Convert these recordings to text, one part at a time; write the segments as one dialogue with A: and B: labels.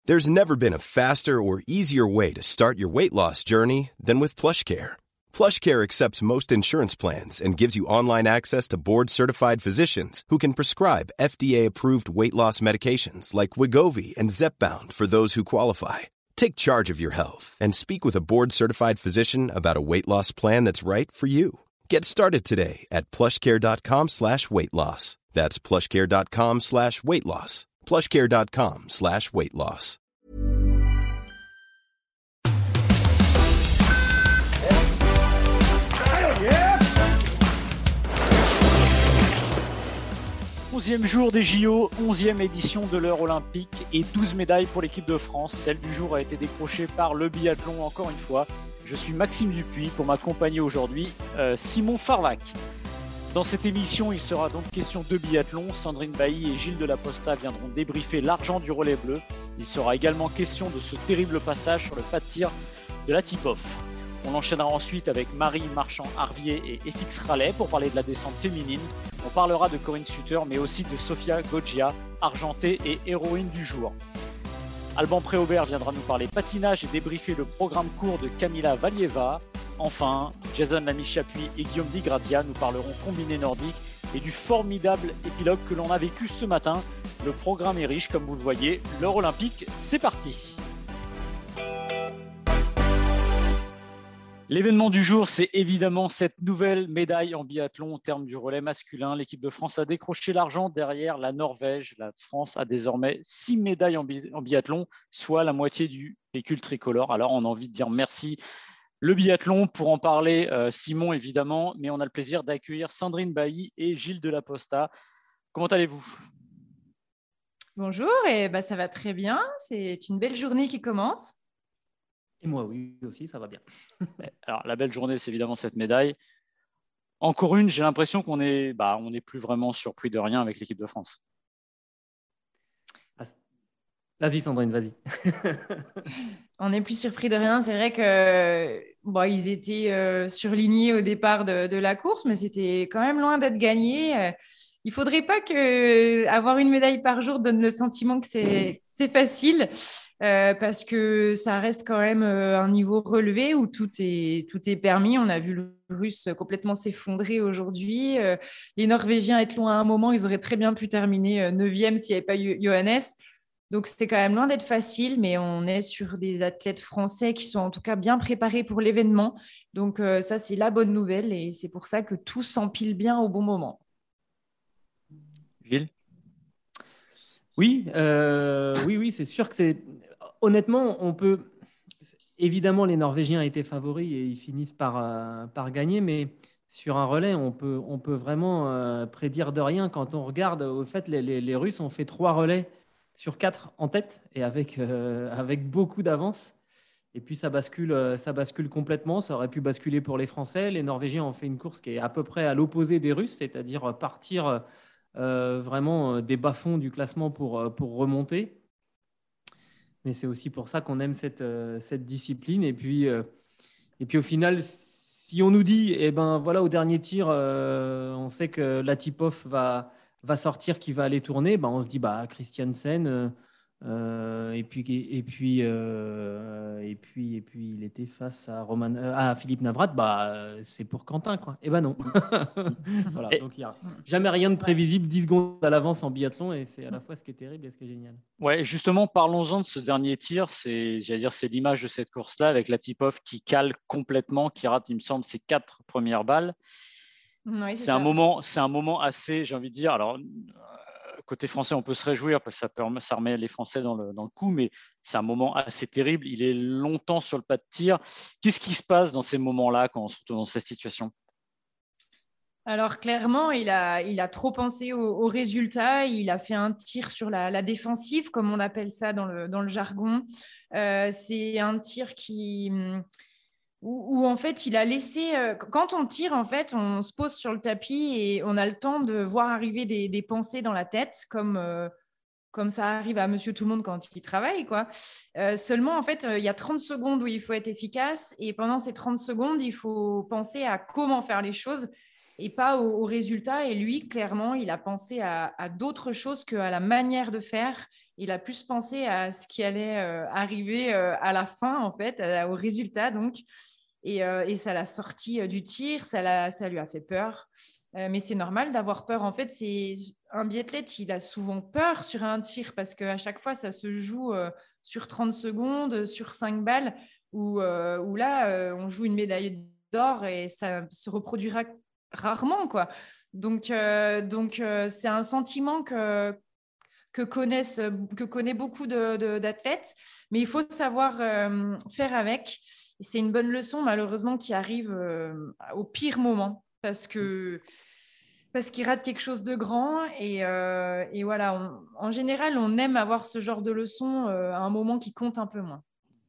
A: There's never been a faster or easier way to start your weight loss journey than with PlushCare. PlushCare accepts most insurance plans and gives you online access to board-certified physicians who can prescribe FDA-approved weight loss medications like Wegovy and Zepbound for those who qualify. Take charge of your health and speak with a board-certified physician about a weight loss plan that's right for you. Get started today at plushcare.com/weight loss. That's plushcare.com/weight loss. plushcare.com/weight loss.
B: Onzième jour des JO, 11e édition de l'heure olympique et 12 médailles pour l'équipe de France. Celle du jour a été décrochée par le biathlon encore une fois. Je suis Maxime Dupuis pour m'accompagner aujourd'hui, Simon Farvac. Dans cette émission, il sera donc question de biathlon. Sandrine Bailly et Gilles Delaposta viendront débriefer l'argent du relais bleu. Il sera également question de ce terrible passage sur le pas de tir de la tip-off. On enchaînera ensuite avec Marie Marchand-Harvier et FX Rallet pour parler de la descente féminine. On parlera de Corinne Sutter, mais aussi de Sofia Goggia, argentée et héroïne du jour. Alban Préaubert viendra nous parler patinage et débriefer le programme court de Kamila Valieva. Enfin, Jason Lamy-Chapuis et Guillaume Di Grazia nous parleront combiné nordique et du formidable épilogue que l'on a vécu ce matin. Le programme est riche, comme vous le voyez. L'heure olympique, c'est parti. L'événement du jour, c'est évidemment cette nouvelle médaille en biathlon au terme du relais masculin. L'équipe de France a décroché l'argent derrière la Norvège. La France a désormais 6 médailles en biathlon, soit la moitié du véhicule tricolore. Alors, on a envie de dire merci le biathlon. Pour en parler, Simon, évidemment, mais on a le plaisir d'accueillir Sandrine Bailly et Gilles Delaposta. Comment allez-vous ?
C: Bonjour, et ça va très bien. C'est une belle journée qui commence.
D: Et moi, oui, aussi, ça va bien.
B: Alors, la belle journée, c'est évidemment cette médaille. Encore une, j'ai l'impression qu'on est, on n'est plus vraiment surpris de rien avec l'équipe de France.
D: Vas-y, Sandrine, vas-y.
C: On n'est plus surpris de rien. C'est vrai que ils étaient surlignés au départ de la course, mais c'était quand même loin d'être gagné. Il ne faudrait pas qu'avoir une médaille par jour donne le sentiment que c'est facile. Parce que ça reste quand même un niveau relevé où tout est permis. On a vu le Russe complètement s'effondrer aujourd'hui. Les Norvégiens être loin à un moment, ils auraient très bien pu terminer 9e s'il n'y avait pas eu Johannes. Donc, c'était quand même loin d'être facile, mais on est sur des athlètes français qui sont en tout cas bien préparés pour l'événement. Donc, ça, c'est la bonne nouvelle et c'est pour ça que tout s'empile bien au bon moment.
B: Gilles ?
D: Oui, c'est sûr que c'est... Honnêtement, on peut... Évidemment, les Norvégiens étaient favoris et ils finissent par gagner, mais sur un relais, on peut vraiment prédire de rien. Quand on regarde, au fait, les Russes ont fait 3 relais sur 4 en tête et avec beaucoup d'avance. Et puis, ça bascule complètement. Ça aurait pu basculer pour les Français. Les Norvégiens ont fait une course qui est à peu près à l'opposé des Russes, c'est-à-dire partir vraiment des bas-fonds du classement pour remonter. Mais c'est aussi pour ça qu'on aime cette discipline. Et puis au final, si on nous dit, au dernier tir, on sait que la tip-off va sortir, qui va aller tourner, on se dit, Christiansen, et puis il était face à Philippe Navrat, c'est pour Quentin, quoi. Non. Voilà, donc il n'y a jamais rien de prévisible 10 secondes à l'avance en biathlon, et c'est à la fois ce qui est terrible et ce qui est génial.
B: Ouais, justement, parlons-en de ce dernier tir. C'est l'image de cette course-là avec la tip-off qui cale complètement, qui rate, il me semble, ses 4 premières balles.
C: Oui,
B: c'est un moment assez, j'ai envie de dire, alors côté français, on peut se réjouir parce que ça remet les Français dans le coup, mais c'est un moment assez terrible. Il est longtemps sur le pas de tir. Qu'est-ce qui se passe dans ces moments-là quand on se retrouve dans cette situation ?
C: Alors clairement, il a trop pensé au résultat. Il a fait un tir sur la défensive, comme on appelle ça dans le jargon. C'est un tir où en fait, il a laissé... quand on tire, en fait, on se pose sur le tapis et on a le temps de voir arriver des pensées dans la tête, comme ça arrive à Monsieur Tout-le-Monde quand il travaille, quoi. Seulement, en fait, il y a 30 secondes où il faut être efficace et pendant ces 30 secondes, il faut penser à comment faire les choses et pas au résultat. Et lui, clairement, il a pensé à d'autres choses qu'à la manière de faire Il a plus pensé à ce qui allait arriver à la fin, en fait, au résultat, donc. Et ça l'a sorti du tir, ça lui a fait peur. Mais c'est normal d'avoir peur. En fait, un biathlète, il a souvent peur sur un tir parce qu'à chaque fois, ça se joue sur 30 secondes, sur 5 balles, où là, on joue une médaille d'or et ça se reproduira rarement, quoi. Donc c'est un sentiment que connaît beaucoup d'athlètes, mais il faut savoir faire avec. Et c'est une bonne leçon, malheureusement, qui arrive au pire moment, parce qu'il rate quelque chose de grand. Et voilà, en général, on aime avoir ce genre de leçon à un moment qui compte un peu moins.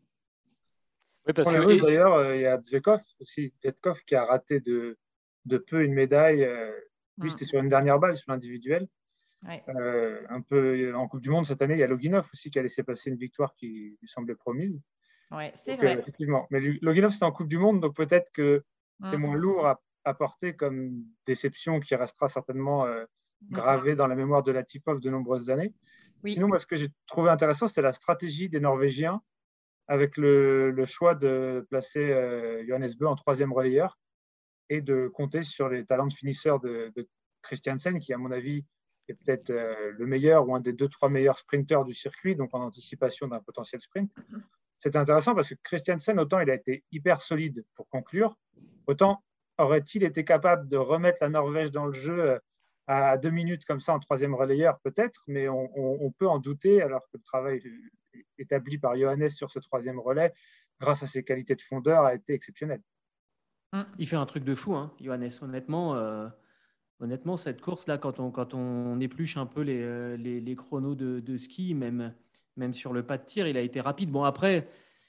B: Oui, parce
E: On l'a
B: que
E: vu d'ailleurs, il y a Dvetkov aussi, Dvetkov qui a raté de peu une médaille. Lui, c'était sur une dernière balle, sur l'individuel.
C: Ouais.
E: Un peu en Coupe du Monde cette année, il y a Loginov aussi qui a laissé passer une victoire qui lui semblait promise.
C: Ouais, c'est
E: Donc,
C: vrai.
E: effectivement. Mais Loginov, c'était en Coupe du Monde, donc peut-être que c'est moins lourd à porter comme déception qui restera certainement gravée dans la mémoire de Latipov de nombreuses années.
C: Oui.
E: Sinon, moi, ce que j'ai trouvé intéressant, c'était la stratégie des Norvégiens avec le choix de placer Johannes Bø en troisième relayeur et de compter sur les talents de finisseur de Christiansen, qui, à mon avis, est peut-être le meilleur ou un des 2-3 meilleurs sprinteurs du circuit, donc en anticipation d'un potentiel sprint. C'est intéressant parce que Christiansen, autant il a été hyper solide pour conclure, autant aurait-il été capable de remettre la Norvège dans le jeu à 2 minutes comme ça en troisième relayeur, peut-être, mais on peut en douter, alors que le travail établi par Johannes sur ce troisième relais, grâce à ses qualités de fondeur, a été exceptionnel.
D: Il fait un truc de fou, hein, Johannes, honnêtement, cette course-là, quand on épluche un peu les chronos de ski, même sur le pas de tir, il a été rapide. Bon, après,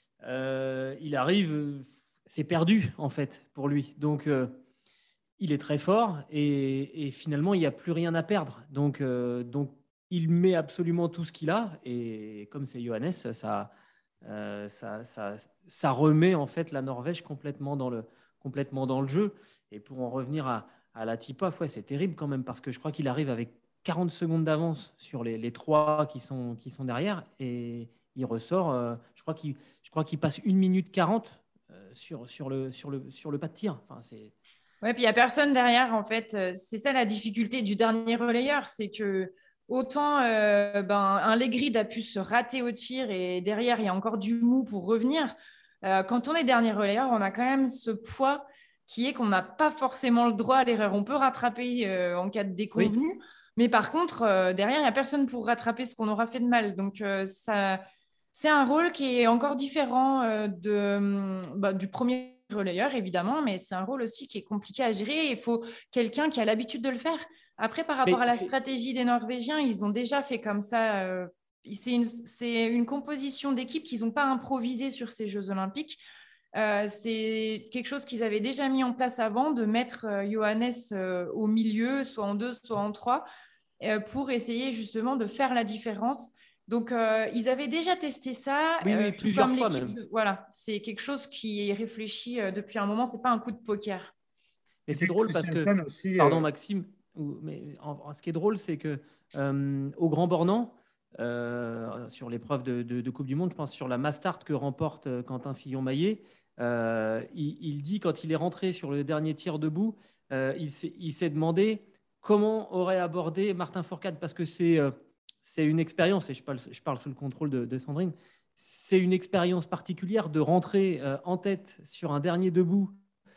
D: il arrive, c'est perdu, en fait, pour lui. Donc, il est très fort et finalement, il n'y a plus rien à perdre. Donc, il met absolument tout ce qu'il a. Et comme c'est Johannes, ça remet, en fait, la Norvège complètement dans le jeu. Et pour en revenir à Latipov, ouais, c'est terrible quand même parce que je crois qu'il arrive avec 40 secondes d'avance sur les trois qui sont derrière et il ressort, je crois qu'il passe 1 minute 40 sur le pas de tir. Enfin,
C: Ouais, puis il n'y a personne derrière, en fait. C'est ça la difficulté du dernier relayeur, c'est que autant un Legrid a pu se rater au tir et derrière, il y a encore du mou pour revenir. Quand on est dernier relayeur, on a quand même ce poids qui est qu'on n'a pas forcément le droit à l'erreur. On peut rattraper en cas de déconvenu, oui. Mais par contre, derrière, il n'y a personne pour rattraper ce qu'on aura fait de mal. Donc, c'est un rôle qui est encore différent du premier relayeur, évidemment, mais c'est un rôle aussi qui est compliqué à gérer. Il faut quelqu'un qui a l'habitude de le faire. Après, par rapport à la stratégie des Norvégiens, ils ont déjà fait comme ça. C'est une composition d'équipe qu'ils n'ont pas improvisé sur ces Jeux Olympiques. C'est quelque chose qu'ils avaient déjà mis en place avant, de mettre Johannes au milieu, soit en 2, soit en 3, pour essayer justement de faire la différence. Donc, ils avaient déjà testé ça.
D: Oui, plusieurs fois même.
C: Voilà, c'est quelque chose qui est réfléchi depuis un moment. C'est pas un coup de poker.
D: Mais c'est drôle parce que, aussi, pardon Maxime, ce qui est drôle, c'est que au Grand Bornand, sur l'épreuve de Coupe du Monde, je pense sur la Mastart que remporte Quentin Fillon-Maillet, il dit quand il est rentré sur le dernier tir debout, il s'est demandé comment aurait abordé Martin Fourcade parce que c'est une expérience, et je parle sous le contrôle de Sandrine, c'est une expérience particulière de rentrer en tête sur un dernier debout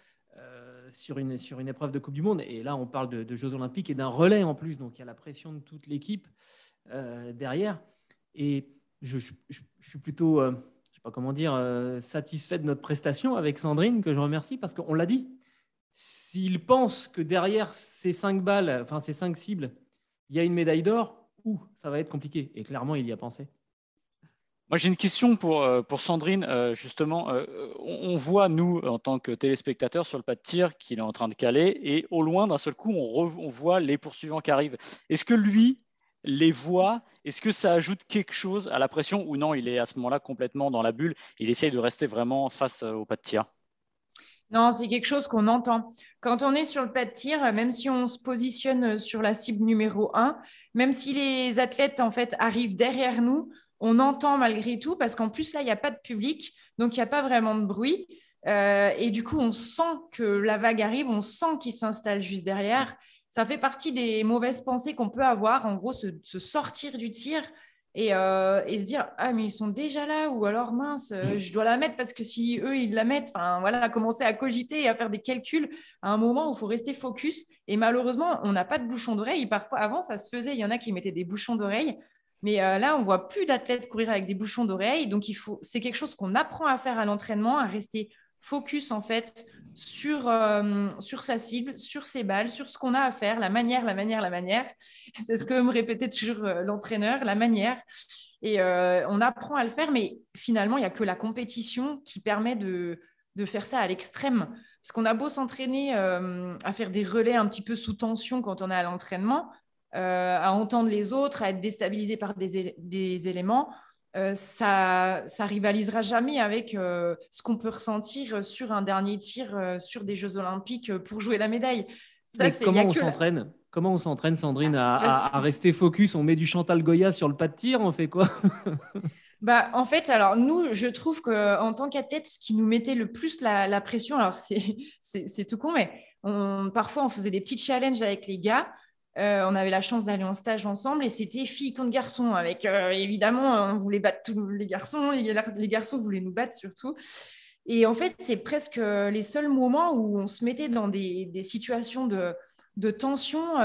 D: sur une épreuve de Coupe du Monde. Et là, on parle de Jeux Olympiques et d'un relais en plus, donc il y a la pression de toute l'équipe derrière. Et je suis plutôt, je ne sais pas comment dire, satisfait de notre prestation avec Sandrine, que je remercie, parce qu'on l'a dit, s'il pense que derrière ces 5 balles, enfin ces 5 cibles, il y a une médaille d'or, ça va être compliqué. Et clairement, il y a pensé.
B: Moi, j'ai une question pour Sandrine. Justement, on voit, nous, en tant que téléspectateurs, sur le pas de tir qu'il est en train de caler. Et au loin, d'un seul coup, on voit les poursuivants qui arrivent. Est-ce que lui les voit? Est-ce que ça ajoute quelque chose à la pression? Ou non, il est à ce moment-là complètement dans la bulle. Il essaye de rester vraiment face au pas de tir.
C: Non, c'est quelque chose qu'on entend. Quand on est sur le pas de tir, même si on se positionne sur la cible numéro un, même si les athlètes en fait arrivent derrière nous, on entend malgré tout parce qu'en plus là, il n'y a pas de public, donc il n'y a pas vraiment de bruit. Et du coup, on sent que la vague arrive, on sent qu'il s'installe juste derrière. Ça fait partie des mauvaises pensées qu'on peut avoir, en gros, se sortir du tir et se dire ah mais ils sont déjà là ou alors mince je dois la mettre parce que si eux ils la mettent, enfin voilà, commencer à cogiter et à faire des calculs à un moment où il faut rester focus et malheureusement on n'a pas de bouchon d'oreille. Parfois avant ça se faisait, il y en a qui mettaient des bouchons d'oreille mais là on voit plus d'athlètes courir avec des bouchons d'oreille, donc c'est quelque chose qu'on apprend à faire à l'entraînement, à rester focus en fait sur sa cible, sur ses balles, sur ce qu'on a à faire, la manière. C'est ce que me répétait toujours l'entraîneur, la manière. Et on apprend à le faire, mais finalement, il n'y a que la compétition qui permet de faire ça à l'extrême. Parce qu'on a beau s'entraîner à faire des relais un petit peu sous tension quand on est à l'entraînement, à entendre les autres, à être déstabilisé par des éléments, ça rivalisera jamais avec ce qu'on peut ressentir sur un dernier tir sur des Jeux Olympiques pour jouer la médaille. Ça,
D: Mais comment on s'entraîne? Comment on s'entraîne, Sandrine, à rester focus? On met du Chantal Goya sur le pas de tir, on fait quoi?
C: Bah, en fait, alors nous, je trouve qu'en tant qu'athlète, ce qui nous mettait le plus la pression, alors c'est tout con, mais parfois on faisait des petits challenges avec les gars. On avait la chance d'aller en stage ensemble et c'était filles contre garçons. Avec évidemment, on voulait battre tous les garçons, les garçons voulaient nous battre surtout. Et en fait, c'est presque les seuls moments où on se mettait dans des situations de tension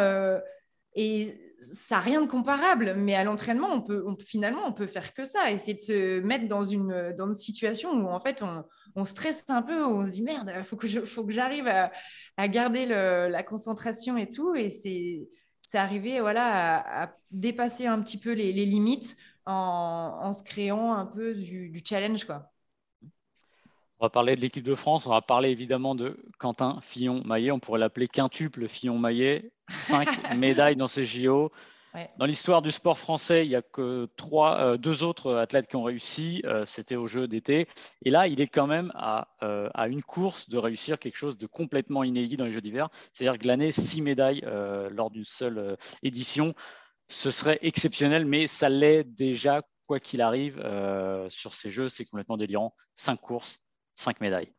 C: et ça n'a rien de comparable. Mais à l'entraînement, finalement, on peut faire que ça. Essayer de se mettre dans une situation où en fait, on stresse un peu, où on se dit merde, faut que j'arrive à garder la concentration et tout. Et c'est arrivé voilà, à dépasser un petit peu les limites en se créant un peu du challenge, quoi.
B: On va parler de l'équipe de France, on va parler évidemment de Quentin Fillon-Maillet, on pourrait l'appeler quintuple Fillon-Maillet, 5 médailles dans ces JO.
C: Ouais.
B: Dans l'histoire du sport français, il n'y a que deux autres athlètes qui ont réussi, c'était aux Jeux d'été. Et là, il est quand même à une course de réussir quelque chose de complètement inédit dans les Jeux d'hiver, c'est-à-dire glaner 6 médailles lors d'une seule édition. Ce serait exceptionnel, mais ça l'est déjà, quoi qu'il arrive, sur ces Jeux, c'est complètement délirant. 5 courses, 5 médailles.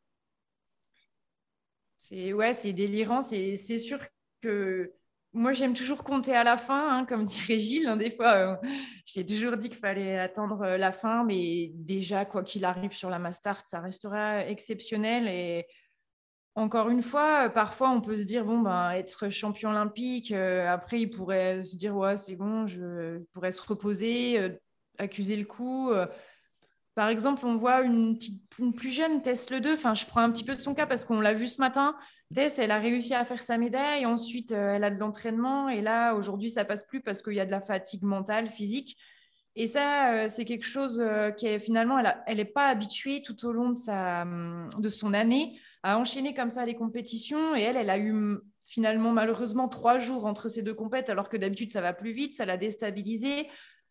C: C'est délirant. C'est sûr que moi, j'aime toujours compter à la fin, hein, comme dirait Gilles. Hein, des fois, j'ai toujours dit qu'il fallait attendre la fin, mais déjà, quoi qu'il arrive sur la Mastart, ça restera exceptionnel. Et encore une fois, parfois, on peut se dire, bon, ben, être champion olympique, après, il pourrait se dire, ouais, c'est bon, je pourrais se reposer, accuser le coup. Par exemple, on voit une plus jeune, Tess Le 2. Enfin, je prends un petit peu son cas parce qu'on l'a vu ce matin. Tess, elle a réussi à faire sa médaille. Ensuite, elle a de l'entraînement. Et là, aujourd'hui, ça passe plus parce qu'il y a de la fatigue mentale, physique. Et ça, c'est quelque chose qui est finalement, elle n'est pas habituée tout au long de son année à enchaîner comme ça les compétitions. Et elle a eu finalement, malheureusement, 3 jours entre ces deux compètes, alors que d'habitude, ça va plus vite. Ça l'a déstabilisée.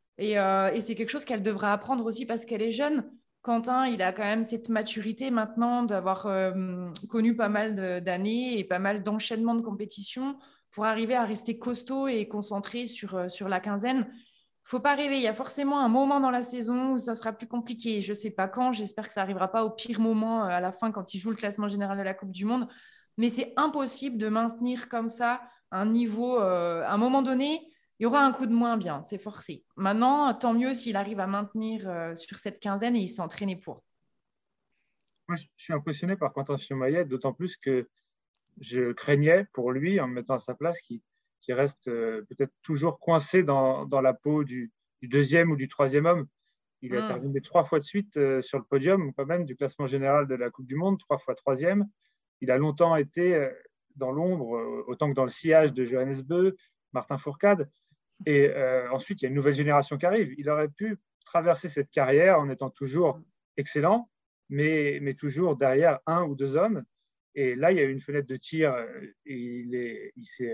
C: Et c'est quelque chose qu'elle devra apprendre aussi parce qu'elle est jeune. Quentin, il a quand même cette maturité maintenant d'avoir connu pas mal d'années et pas mal d'enchaînements de compétitions pour arriver à rester costaud et concentré sur la quinzaine. Faut pas rêver, il y a forcément un moment dans la saison où ça sera plus compliqué. Je sais pas quand, j'espère que ça arrivera pas au pire moment à la fin quand il joue le classement général de la Coupe du Monde. Mais c'est impossible de maintenir comme ça un niveau à un moment donné. Il y aura un coup de moins bien, c'est forcé. Maintenant, tant mieux s'il arrive à maintenir sur cette quinzaine et il s'est entraîné pour.
E: Moi, je suis impressionné par Quentin Fillon-Maillet, d'autant plus que je craignais pour lui, en me mettant à sa place, qu'il reste peut-être toujours coincé dans la peau du deuxième ou du troisième homme. Il a terminé 3 fois de suite sur le podium, quand même, du classement général de la Coupe du Monde, 3 fois troisième. Il a longtemps été dans l'ombre, autant que dans le sillage de Johannes Beu, Martin Fourcade. Et ensuite, il y a une nouvelle génération qui arrive. Il aurait pu traverser cette carrière en étant toujours excellent, mais toujours derrière un ou deux hommes. Et là, il y a eu une fenêtre de tir et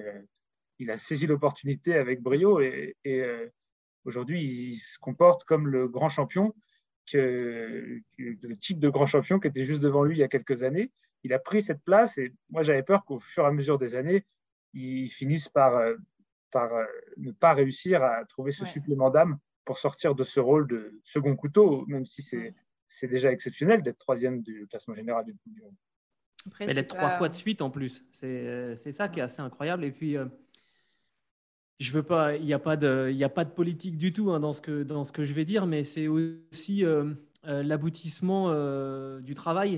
E: il a saisi l'opportunité avec brio. Et aujourd'hui, il se comporte comme le grand champion, le type de grand champion qui était juste devant lui il y a quelques années. il a pris cette place et moi, j'avais peur qu'au fur et à mesure des années, il finisse par ne pas réussir à trouver ce supplément d'âme pour sortir de ce rôle de second couteau, même si c'est déjà exceptionnel d'être troisième du classement général du Coupe du Monde.
D: Après, elle est 3 fois de suite en plus. C'est ça qui est assez incroyable. Et puis, je veux pas, il n'y a pas de politique du tout dans ce que je vais dire, mais c'est aussi l'aboutissement du travail,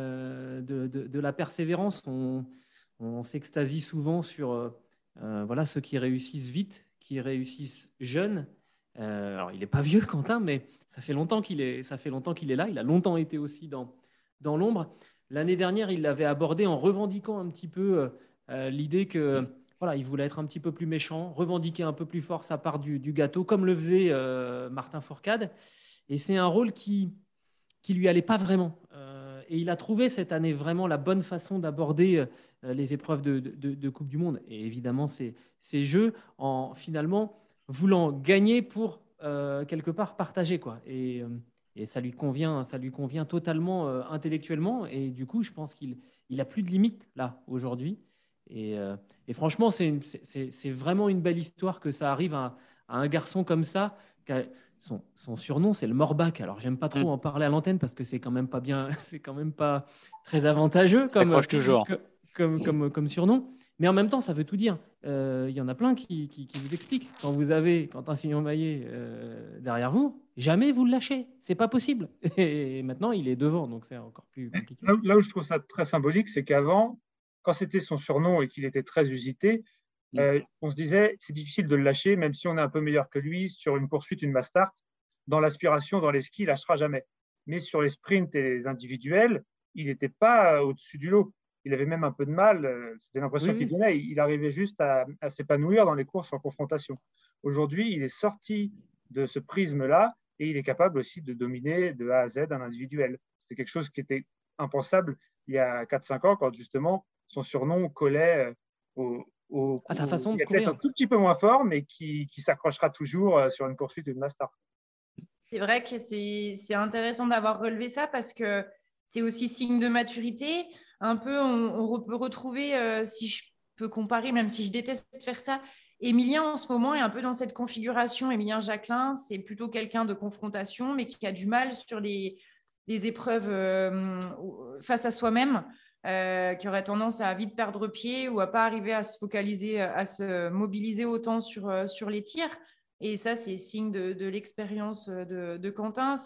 D: de la persévérance. On s'extasie souvent sur ceux qui réussissent vite, qui réussissent jeunes. Alors, il n'est pas vieux, Quentin, mais ça fait longtemps qu'il est là. Il a longtemps été aussi dans l'ombre. L'année dernière, il l'avait abordé en revendiquant un petit peu l'idée que il voulait être un petit peu plus méchant, revendiquer un peu plus fort sa part du gâteau, comme le faisait Martin Fourcade. Et c'est un rôle qui lui allait pas vraiment. Et il a trouvé cette année vraiment la bonne façon d'aborder les épreuves de Coupe du Monde. Et évidemment, ces jeux en finalement voulant gagner pour quelque part partager, quoi. Et ça lui convient totalement intellectuellement. Et du coup, je pense qu'il a plus de limites là aujourd'hui. Et franchement, c'est vraiment une belle histoire que ça arrive à un garçon comme ça. Son surnom, c'est le Morbac. Alors, j'aime pas trop en parler à l'antenne parce que c'est quand même pas bien, c'est quand même pas très avantageux comme surnom. Mais en même temps, ça veut tout dire. Il y en a plein qui vous expliquent. Quand vous avez Quentin Fillon-Maillet derrière vous, jamais vous le lâchez. C'est pas possible. Et maintenant, il est devant, donc c'est encore plus compliqué.
E: Là où je trouve ça très symbolique, c'est qu'avant, quand c'était son surnom et qu'il était très usité, on se disait c'est difficile de le lâcher, même si on est un peu meilleur que lui sur une poursuite, une mass start. Dans l'aspiration, dans les skis, il ne lâchera jamais. Mais sur les sprints et les individuels, il n'était pas au-dessus du lot. Il avait même un peu de mal. C'était l'impression qu'il donnait. Il arrivait juste à s'épanouir dans les courses en confrontation. Aujourd'hui, il est sorti de ce prisme-là et il est capable aussi de dominer de A à Z un individuel. C'est quelque chose qui était impensable il y a 4-5 ans, quand justement son surnom collait
D: à sa façon de
E: courir. Un tout petit peu moins fort, mais qui s'accrochera toujours sur une poursuite d'une master.
C: C'est vrai que c'est intéressant d'avoir relevé ça parce que c'est aussi signe de maturité. Un peu, on peut retrouver, si je peux comparer, même si je déteste faire ça, Émilien en ce moment est un peu dans cette configuration. Émilien Jacquelin, c'est plutôt quelqu'un de confrontation, mais qui a du mal sur les épreuves face à soi-même. Qui aurait tendance à vite perdre pied ou à pas arriver à se focaliser, à se mobiliser autant sur les tirs. Et ça, c'est signe de l'expérience de Quentin.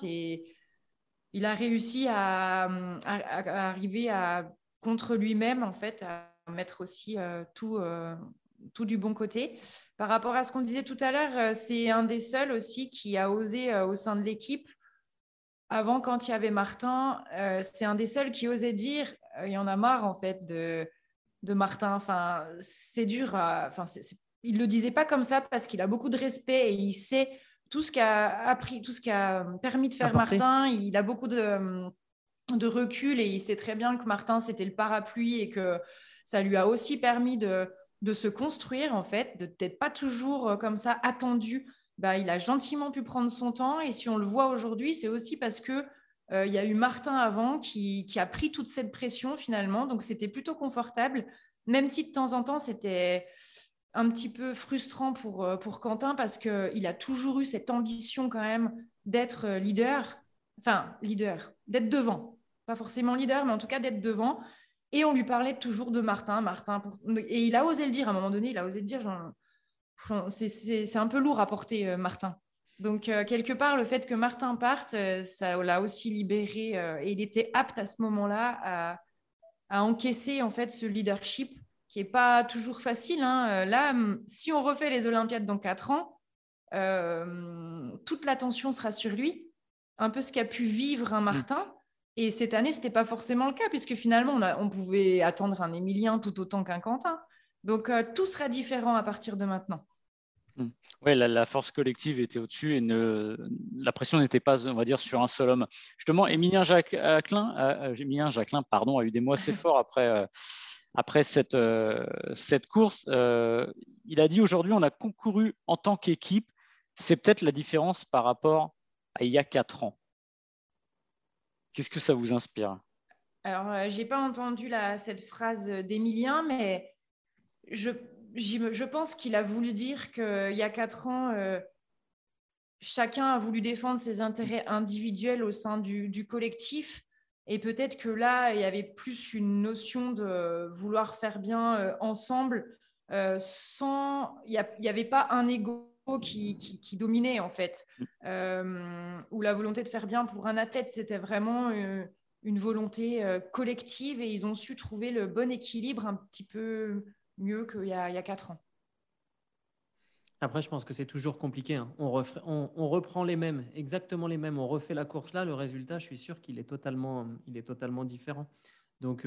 C: Il a réussi à arriver contre lui-même, en fait, à mettre aussi tout du bon côté. Par rapport à ce qu'on disait tout à l'heure, c'est un des seuls aussi qui a osé au sein de l'équipe. Avant, quand il y avait Martin, c'est un des seuls qui osait dire il y en a marre en fait de Martin. Enfin, c'est dur. Il le disait pas comme ça parce qu'il a beaucoup de respect et il sait tout ce qu'a appris, tout ce qui a permis de faire Martin. Il a beaucoup de recul et il sait très bien que Martin c'était le parapluie et que ça lui a aussi permis de se construire en fait, de peut-être pas toujours comme ça attendu. Il a gentiment pu prendre son temps et si on le voit aujourd'hui, c'est aussi parce que il y a eu Martin avant qui a pris toute cette pression finalement, donc c'était plutôt confortable, même si de temps en temps c'était un petit peu frustrant pour Quentin parce qu'il a toujours eu cette ambition quand même d'être leader, d'être devant, pas forcément leader, mais en tout cas d'être devant, et on lui parlait toujours de Martin, et il a osé le dire à un moment donné, c'est un peu lourd à porter, Martin. Donc, quelque part, le fait que Martin parte, ça l'a aussi libéré et il était apte à ce moment-là à encaisser en fait ce leadership qui n'est pas toujours facile. Là, si on refait les Olympiades dans 4 ans, toute l'attention sera sur lui, un peu ce qu'a pu vivre un Martin. Et cette année, ce n'était pas forcément le cas puisque finalement, on pouvait attendre un Émilien tout autant qu'un Quentin. Donc, tout sera différent à partir de maintenant.
B: Oui, la force collective était au-dessus et la pression n'était pas, on va dire, sur un seul homme. Justement, Émilien Jacquelin, a eu des mots assez forts après cette course. Il a dit aujourd'hui, on a concouru en tant qu'équipe. C'est peut-être la différence par rapport à il y a 4 ans. Qu'est-ce que ça vous inspire ?
C: Alors, j'ai pas entendu cette phrase d'Emilien, mais je pense qu'il a voulu dire qu'il y a 4 ans, chacun a voulu défendre ses intérêts individuels au sein du collectif. Et peut-être que là, il y avait plus une notion de vouloir faire bien ensemble, il n'y avait pas un ego qui dominait, en fait, ou la volonté de faire bien pour un athlète. C'était vraiment une volonté collective, et ils ont su trouver le bon équilibre un petit peu mieux qu'il y a 4 ans.
D: Après, je pense que c'est toujours compliqué, hein. On reprend les mêmes, exactement les mêmes. On refait la course là. Le résultat, je suis sûr qu'il est totalement différent. Donc,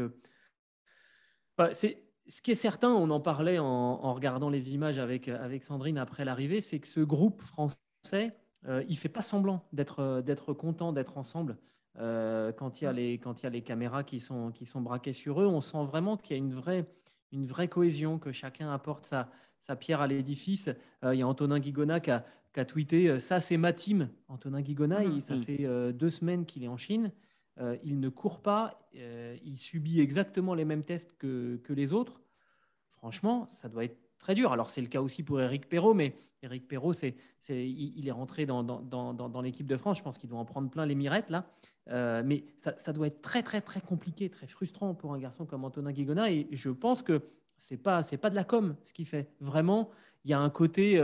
D: ce qui est certain, on en parlait en regardant les images avec Sandrine après l'arrivée, c'est que ce groupe français, il ne fait pas semblant d'être content d'être ensemble. Quand il y a les caméras qui sont braquées sur eux, on sent vraiment qu'il y a une vraie cohésion, que chacun apporte sa pierre à l'édifice. Il y a Antonin Guigona qui a tweeté « Ça, c'est ma team ». Antonin Guigona, ça fait 2 semaines qu'il est en Chine. Il ne court pas, il subit exactement les mêmes tests que les autres. Franchement, ça doit être très dur. Alors, c'est le cas aussi pour Éric Perrault, mais Éric Perrault, il est rentré dans l'équipe de France. Je pense qu'il doit en prendre plein les mirettes, là. Mais ça doit être très, très, très compliqué, très frustrant pour un garçon comme Antonin Guigona. Et je pense que c'est pas de la com, ce qu'il fait. Vraiment, il y a un côté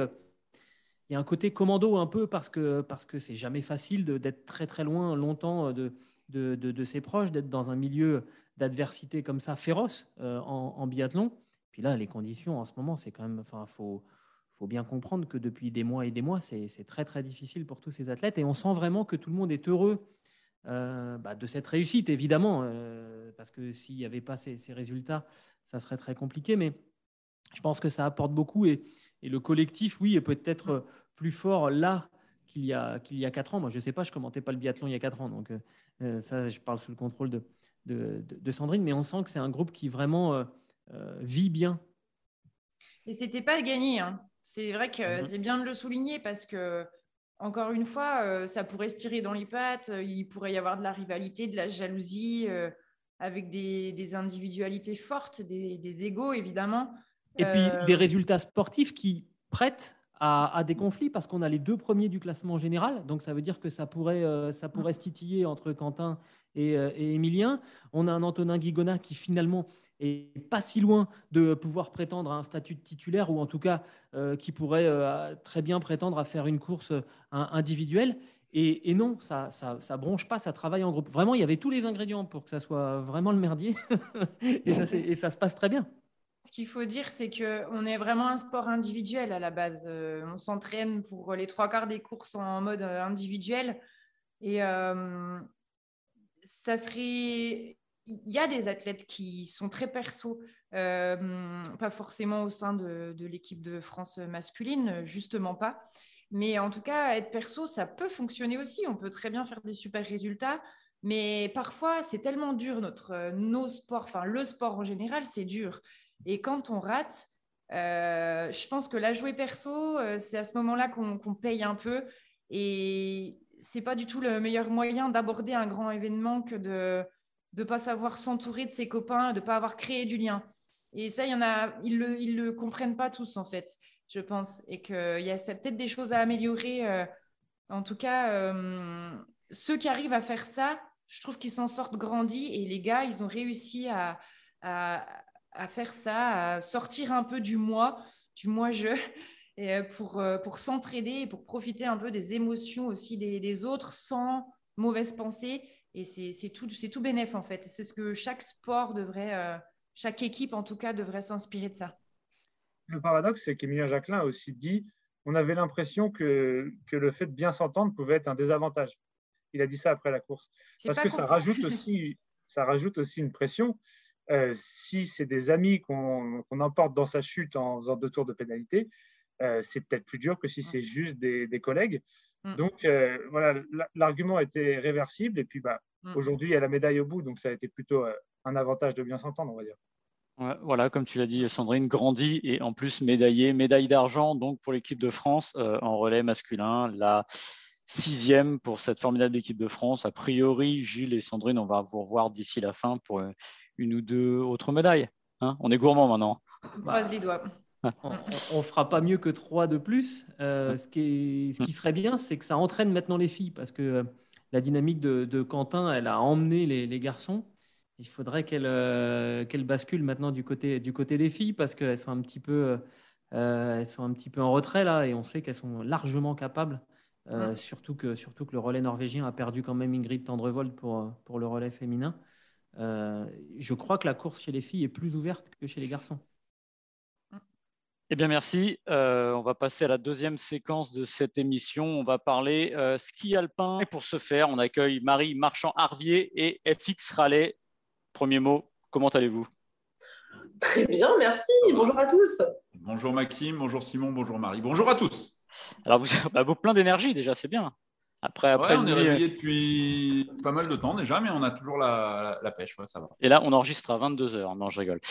D: commando un peu, parce que c'est jamais facile d'être très, très loin longtemps de ses proches, d'être dans un milieu d'adversité comme ça, féroce, en biathlon. Puis là, les conditions en ce moment, c'est quand même, faut bien comprendre que depuis des mois et des mois, c'est très, très difficile pour tous ces athlètes. Et on sent vraiment que tout le monde est heureux de cette réussite, évidemment, parce que s'il n'y avait pas ces résultats, ça serait très compliqué. Mais je pense que ça apporte beaucoup. Et le collectif, oui, est peut-être plus fort là qu'il y a 4 ans. Moi, je ne sais pas, je ne commentais pas le biathlon il y a 4 ans. Donc, ça, je parle sous le contrôle de Sandrine. Mais on sent que c'est un groupe qui vraiment vit bien.
C: Et ce n'était pas gagné, hein. C'est vrai que c'est bien de le souligner, parce que, encore une fois, ça pourrait se tirer dans les pattes. Il pourrait y avoir de la rivalité, de la jalousie, avec des individualités fortes, des égos, évidemment.
D: Et puis des résultats sportifs qui prêtent à des conflits, parce qu'on a les 2 premiers du classement général. Donc, ça veut dire que ça pourrait se titiller entre Quentin et Emilien. On a un Antonin Guigona qui, finalement, est pas si loin de pouvoir prétendre à un statut de titulaire, ou en tout cas qui pourrait très bien prétendre à faire une course individuelle. Et non, ça bronche pas, ça travaille en groupe. Vraiment, il y avait tous les ingrédients pour que ça soit vraiment le merdier. et ça se passe très bien.
C: Ce qu'il faut dire, c'est qu'on est vraiment un sport individuel à la base. On s'entraîne pour les 3/4 des courses en mode individuel. Et ça serait... Il y a des athlètes qui sont très perso, pas forcément au sein de l'équipe de France masculine, justement pas. Mais en tout cas, être perso, ça peut fonctionner aussi. On peut très bien faire des super résultats. Mais parfois, c'est tellement dur, nos sports, enfin le sport en général, c'est dur. Et quand on rate, je pense que la jouer perso, c'est à ce moment-là qu'on paye un peu. Et c'est pas du tout le meilleur moyen d'aborder un grand événement que de ne pas savoir s'entourer de ses copains, de ne pas avoir créé du lien. Et ça, il y en a, ils le comprennent pas tous, en fait, je pense. Et qu'il y a peut-être des choses à améliorer. En tout cas, ceux qui arrivent à faire ça, je trouve qu'ils s'en sortent grandis. Et les gars, ils ont réussi à faire ça, à sortir un peu du moi-je, et pour s'entraider et pour profiter un peu des émotions aussi des autres, sans mauvaise pensée. Et c'est tout bénef, en fait. C'est ce que chaque sport devrait, chaque équipe en tout cas, devrait s'inspirer de ça.
E: Le paradoxe, c'est qu'Emilien Jacquelin a aussi dit on avait l'impression que le fait de bien s'entendre pouvait être un désavantage. Il a dit ça après la course. Parce que ça rajoute aussi une pression. Si c'est des amis qu'on emporte dans sa chute en faisant 2 tours de pénalité, c'est peut-être plus dur que si c'est juste des collègues. Donc, voilà, l'argument était réversible. Et puis, aujourd'hui, il y a la médaille au bout. Donc, ça a été plutôt un avantage de bien s'entendre, on va dire.
B: Ouais, voilà, comme tu l'as dit, Sandrine, grandit et en plus médaille d'argent donc pour l'équipe de France en relais masculin. Là, 6e pour cette formidable équipe de France. A priori, Gilles et Sandrine, on va vous revoir d'ici la fin pour une ou deux autres médailles. Hein, on est gourmand maintenant.
C: On croise les doigts.
D: On ne fera pas mieux que 3 de plus. Ce qui serait bien, c'est que ça entraîne maintenant les filles, parce que la dynamique de Quentin, elle a emmené les garçons. Il faudrait qu'elle bascule maintenant du côté des filles, parce qu'elles sont un petit peu en retrait là, et on sait qu'elles sont largement capables. Surtout que le relais norvégien a perdu quand même Ingrid Tendrevold pour le relais féminin. Je crois que la course chez les filles est plus ouverte que chez les garçons.
B: Eh bien, merci. On va passer à la deuxième séquence de cette émission. On va parler ski alpin. Et pour ce faire, on accueille Marie Marchand-Harvier et FX Raleigh. Premier mot, comment allez-vous ?
F: Très bien, merci. Bonjour à tous.
G: Bonjour Maxime, bonjour Simon, bonjour Marie. Bonjour à tous.
B: Alors, vous avez plein d'énergie déjà, c'est bien. Après
G: on est réveillé depuis pas mal de temps déjà, mais on a toujours la pêche, ça va.
B: Et là, on enregistre à 22h. Non, je rigole.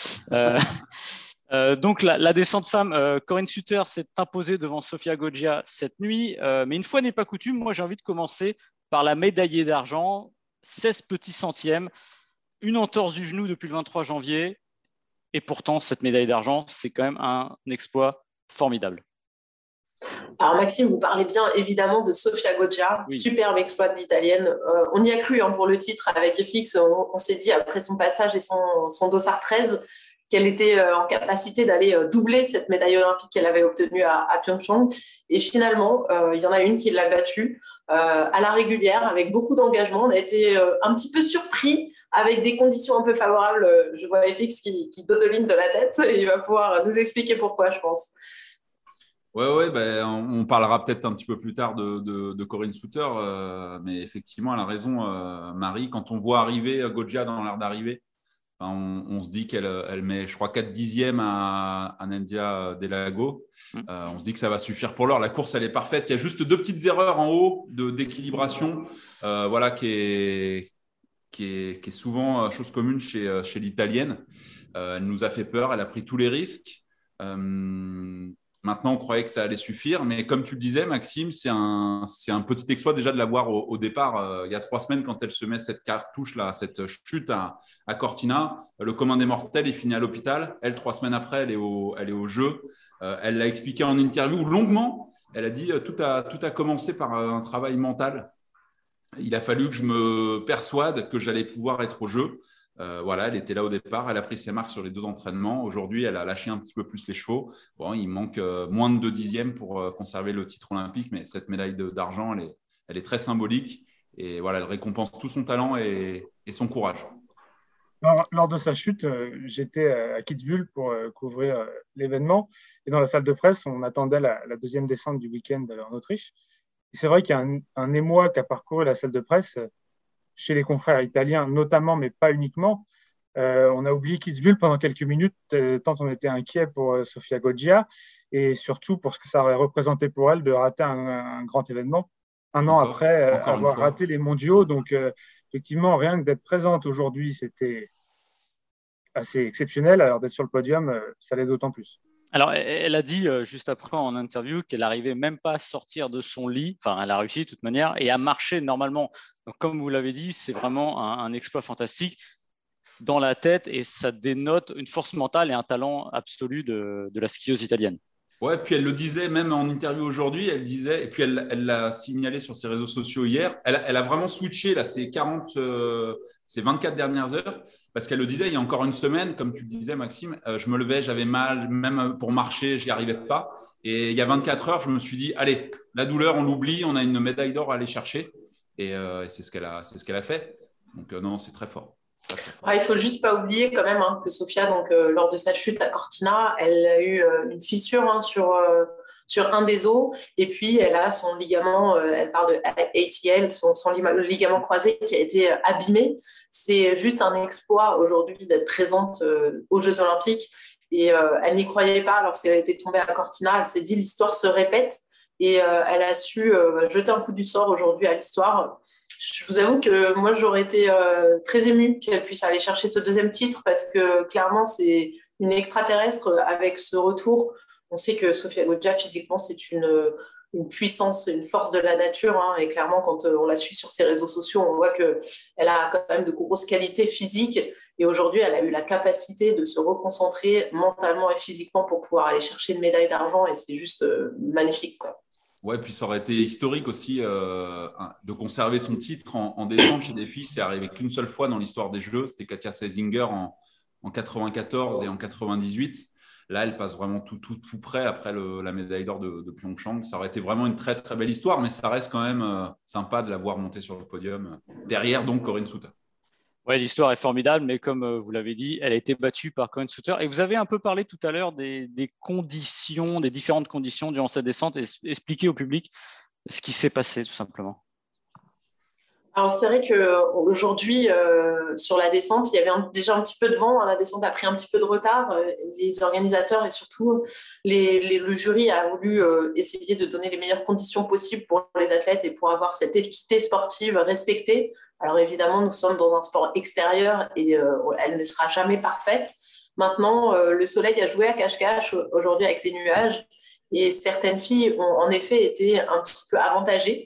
B: Donc, la descente femme, Corinne Sutter s'est imposée devant Sofia Goggia cette nuit. Mais une fois n'est pas coutume, moi, j'ai envie de commencer par la médaillée d'argent, 16 petits centièmes, une entorse du genou depuis le 23 janvier. Et pourtant, cette médaille d'argent, c'est quand même un exploit formidable.
F: Alors Maxime, vous parlez bien évidemment de Sofia Goggia, oui. Superbe exploit de l'italienne. On y a cru pour le titre avec FX. On s'est dit après son passage et son dossard 13 qu'elle était en capacité d'aller doubler cette médaille olympique qu'elle avait obtenue à Pyeongchang. Et finalement, il y en a une qui l'a battue à la régulière avec beaucoup d'engagement. On a été un petit peu surpris avec des conditions un peu favorables. Je vois FX qui dodeline de la tête et il va pouvoir nous expliquer pourquoi, je pense.
G: Ouais, on parlera peut-être un petit peu plus tard de Corinne Sutter, mais effectivement, elle a raison, Marie. Quand on voit arriver Goggia dans l'aire d'arrivée, on se dit qu'elle met, je crois, 4 dixièmes à Nandia Delago. On se dit que ça va suffire pour l'heure. La course, elle est parfaite. Il y a juste 2 petites erreurs en haut d'équilibration, qui est souvent chose commune chez l'italienne. Elle nous a fait peur. Elle a pris tous les risques. Maintenant, on croyait que ça allait suffire, mais comme tu le disais, Maxime, c'est un petit exploit déjà de la voir au départ. Il y a 3 semaines, quand elle se met cette cartouche-là, cette chute à Cortina, le commun des mortels est fini à l'hôpital. Elle, 3 semaines après, elle est au jeu. Elle l'a expliqué en interview longuement. Elle a dit tout a commencé par un travail mental. Il a fallu que je me persuade que j'allais pouvoir être au jeu. Elle était là au départ, elle a pris ses marques sur les 2 entraînements. Aujourd'hui, elle a lâché un petit peu plus les chevaux. Bon, il manque moins de 2 dixièmes pour conserver le titre olympique, mais cette médaille d'argent, elle est très symbolique et voilà, elle récompense tout son talent et son courage.
E: Lors de sa chute, j'étais à Kitzbühel pour couvrir l'événement et dans la salle de presse, on attendait la deuxième descente du week-end en Autriche. Et c'est vrai qu'il y a un émoi qui a parcouru la salle de presse chez les confrères italiens, notamment, mais pas uniquement. On a oublié Kitzbühel pendant quelques minutes, tant on était inquiet pour Sofia Goggia et surtout pour ce que ça aurait représenté pour elle de rater un grand événement un an après avoir raté les mondiaux. Donc, effectivement, rien que d'être présente aujourd'hui, c'était assez exceptionnel. Alors, d'être sur le podium, ça l'est d'autant plus.
B: Alors, elle a dit juste après en interview qu'elle n'arrivait même pas à sortir de son lit. Enfin, elle a réussi de toute manière et à marcher normalement. Donc, comme vous l'avez dit, c'est vraiment un exploit fantastique dans la tête et ça dénote une force mentale et un talent absolu de la skieuse italienne.
G: Ouais, puis elle le disait même en interview aujourd'hui, elle disait, et puis elle l'a signalé sur ses réseaux sociaux hier, elle a vraiment switché là, ces 24 dernières heures, parce qu'elle le disait il y a encore une semaine, comme tu le disais Maxime, je me levais, j'avais mal, même pour marcher, je n'y arrivais pas. Et il y a 24 heures, je me suis dit, allez, la douleur, on l'oublie, on a une médaille d'or à aller chercher. Et c'est ce qu'elle a fait. Donc non, c'est très fort.
F: Ouais, il ne faut juste pas oublier quand même que Sofia, lors de sa chute à Cortina, elle a eu une fissure sur un des os et puis elle a son ligament, elle parle de ACL, son ligament croisé qui a été abîmé. C'est juste un exploit aujourd'hui d'être présente aux Jeux Olympiques et elle n'y croyait pas lorsqu'elle a été tombée à Cortina. Elle s'est dit l'histoire se répète et elle a su jeter un coup du sort aujourd'hui à l'histoire. Je vous avoue que moi, j'aurais été très émue qu'elle puisse aller chercher ce 2e titre parce que clairement, c'est une extraterrestre avec ce retour. On sait que Sofia Goggia, physiquement, c'est une puissance, une force de la nature. Hein, et clairement, quand on la suit sur ses réseaux sociaux, on voit qu'elle a quand même de grosses qualités physiques. Et aujourd'hui, elle a eu la capacité de se reconcentrer mentalement et physiquement pour pouvoir aller chercher une médaille d'argent. Et c'est juste magnifique, quoi.
G: Ouais, puis ça aurait été historique aussi de conserver son titre en descente chez des filles. C'est arrivé qu'une seule fois dans l'histoire des Jeux. C'était Katia Seisinger en 94 et en 98. Là, elle passe vraiment tout près après la médaille d'or de Pyeongchang. Ça aurait été vraiment une très, très belle histoire, mais ça reste quand même sympa de la voir monter sur le podium. Derrière, donc, Corinne Suter.
B: Oui, l'histoire est formidable, mais comme vous l'avez dit, elle a été battue par Corinne Suter. Et vous avez un peu parlé tout à l'heure des conditions, des différentes conditions durant cette descente, et expliquer au public ce qui s'est passé, tout simplement.
F: Alors, c'est vrai qu'aujourd'hui, sur la descente, il y avait déjà un petit peu de vent. La descente a pris un petit peu de retard. Les organisateurs et surtout le jury a voulu essayer de donner les meilleures conditions possibles pour les athlètes et pour avoir cette équité sportive respectée. Alors, évidemment, nous sommes dans un sport extérieur et elle ne sera jamais parfaite. Maintenant, le soleil a joué à cache-cache aujourd'hui avec les nuages et certaines filles ont en effet été un petit peu avantagées.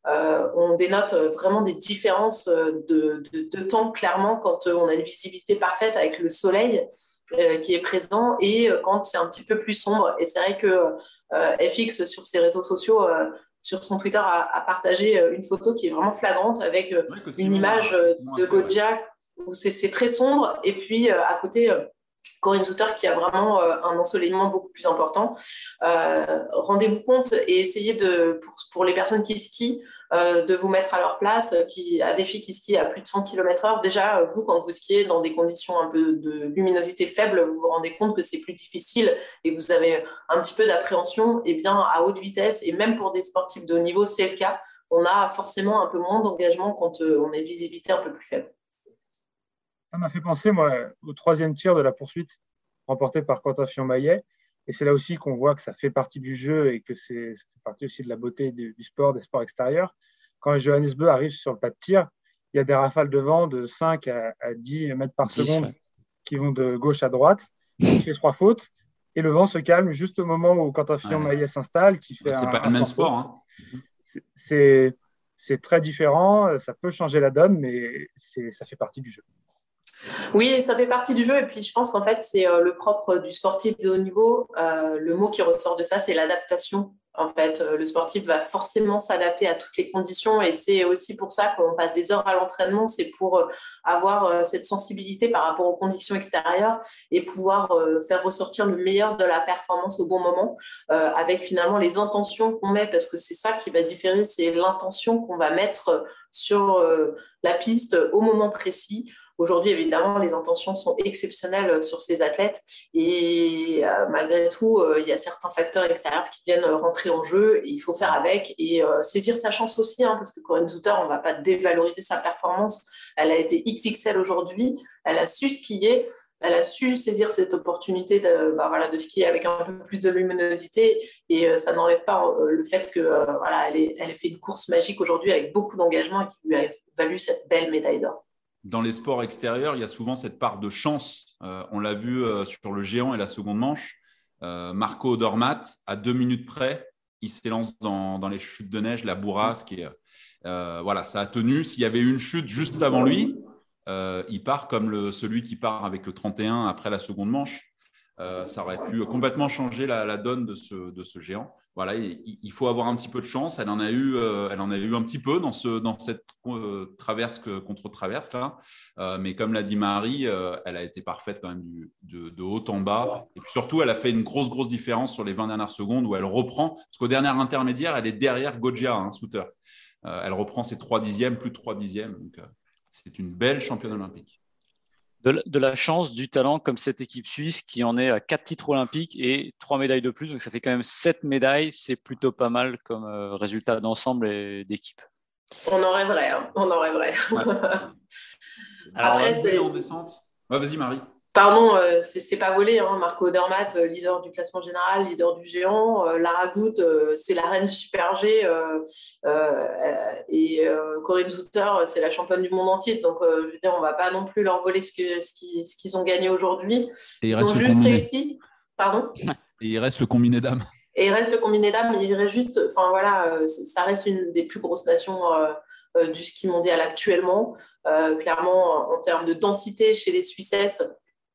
F: On dénote vraiment des différences de temps clairement quand on a une visibilité parfaite avec le soleil qui est présent et quand c'est un petit peu plus sombre. Et c'est vrai que FX sur ses réseaux sociaux, sur son Twitter, a partagé une photo qui est vraiment flagrante avec une image de Gojja où c'est très sombre et puis à côté Corinne Suter qui a vraiment un ensoleillement beaucoup plus important. Rendez-vous compte et essayez pour les personnes qui skient, de vous mettre à leur place, à des filles qui skient à plus de 100 km/h. Déjà, vous, quand vous skiez dans des conditions un peu de luminosité faible, vous vous rendez compte que c'est plus difficile et que vous avez un petit peu d'appréhension. Et bien, à haute vitesse, et même pour des sportifs de haut niveau, c'est le cas. On a forcément un peu moins d'engagement quand on a une visibilité un peu plus faible.
E: Ça m'a fait penser, moi, au troisième tir de la poursuite remporté par Quentin Fillon-Maillet. Et c'est là aussi qu'on voit que ça fait partie du jeu et que ça fait partie aussi de la beauté du sport, des sports extérieurs. Quand Johannes Beu arrive sur le pas de tir, il y a des rafales de vent de 5 à 10 mètres par seconde qui vont de gauche à droite. Il fait 3 fautes et le vent se calme juste au moment où Quentin Fillon-Maillet s'installe.
G: C'est pas le même sport. Hein.
E: C'est très différent, ça peut changer la donne, mais ça fait partie du jeu.
F: Oui, ça fait partie du jeu et puis je pense qu'en fait c'est le propre du sportif de haut niveau. Le mot qui ressort de ça, c'est l'adaptation. En fait, le sportif va forcément s'adapter à toutes les conditions et c'est aussi pour ça qu'on passe des heures à l'entraînement, c'est pour avoir cette sensibilité par rapport aux conditions extérieures et pouvoir faire ressortir le meilleur de la performance au bon moment avec finalement les intentions qu'on met, parce que c'est ça qui va différer, c'est l'intention qu'on va mettre sur la piste au moment précis. Aujourd'hui, évidemment, les intentions sont exceptionnelles sur ces athlètes et malgré tout, il y a certains facteurs extérieurs qui viennent rentrer en jeu et il faut faire avec et saisir sa chance aussi, hein, parce que Corinne Suter, on ne va pas dévaloriser sa performance. Elle a été XXL aujourd'hui, elle a su skier, elle a su saisir cette opportunité de skier avec un peu plus de luminosité et ça n'enlève pas le fait qu'elle ait fait une course magique aujourd'hui avec beaucoup d'engagement et qui lui a valu cette belle médaille d'or.
G: Dans les sports extérieurs, il y a souvent cette part de chance. On l'a vu sur le géant et la seconde manche. Marco Odermatt, à 2 minutes près, il s'élance dans les chutes de neige, la bourrasque. Ça a tenu. S'il y avait eu une chute juste avant lui, il part comme celui qui part avec le 31 après la seconde manche. Ça aurait pu complètement changer la donne de ce géant. Voilà, il faut avoir un petit peu de chance. Elle en a eu un petit peu dans cette traverse contre traverse là. Mais comme l'a dit Marie, elle a été parfaite quand même de haut en bas. Et puis surtout, elle a fait une grosse différence sur les 20 dernières secondes où elle reprend. Parce qu'au dernier intermédiaire, elle est derrière Gojja, Suter. Elle reprend ses 3 dixièmes, plus de 3 dixièmes. Donc, c'est une belle championne olympique.
B: De la chance, du talent, comme cette équipe suisse qui en est à 4 titres olympiques et 3 médailles de plus. Donc, ça fait quand même 7 médailles. C'est plutôt pas mal comme résultat d'ensemble et d'équipe.
F: On en rêverait. Hein. On en rêverait.
G: Ouais.
F: Après,
G: c'est en descente. Ouais, vas-y, Marie.
F: Pardon, c'est pas volé. Hein. Marco Odermatt, leader du classement général, leader du géant. Lara Gut, c'est la reine du Super G. Et Corinne Suter, c'est la championne du monde entier. Donc, je veux dire, on va pas non plus leur voler ce qu'ils ont gagné aujourd'hui. Ils ont juste réussi. Pardon ?
G: Et il reste le combiné dames.
F: Et il reste le combiné dames, il reste juste, enfin voilà, ça reste une des plus grosses nations du ski mondial actuellement. Clairement, en termes de densité chez les Suissesses,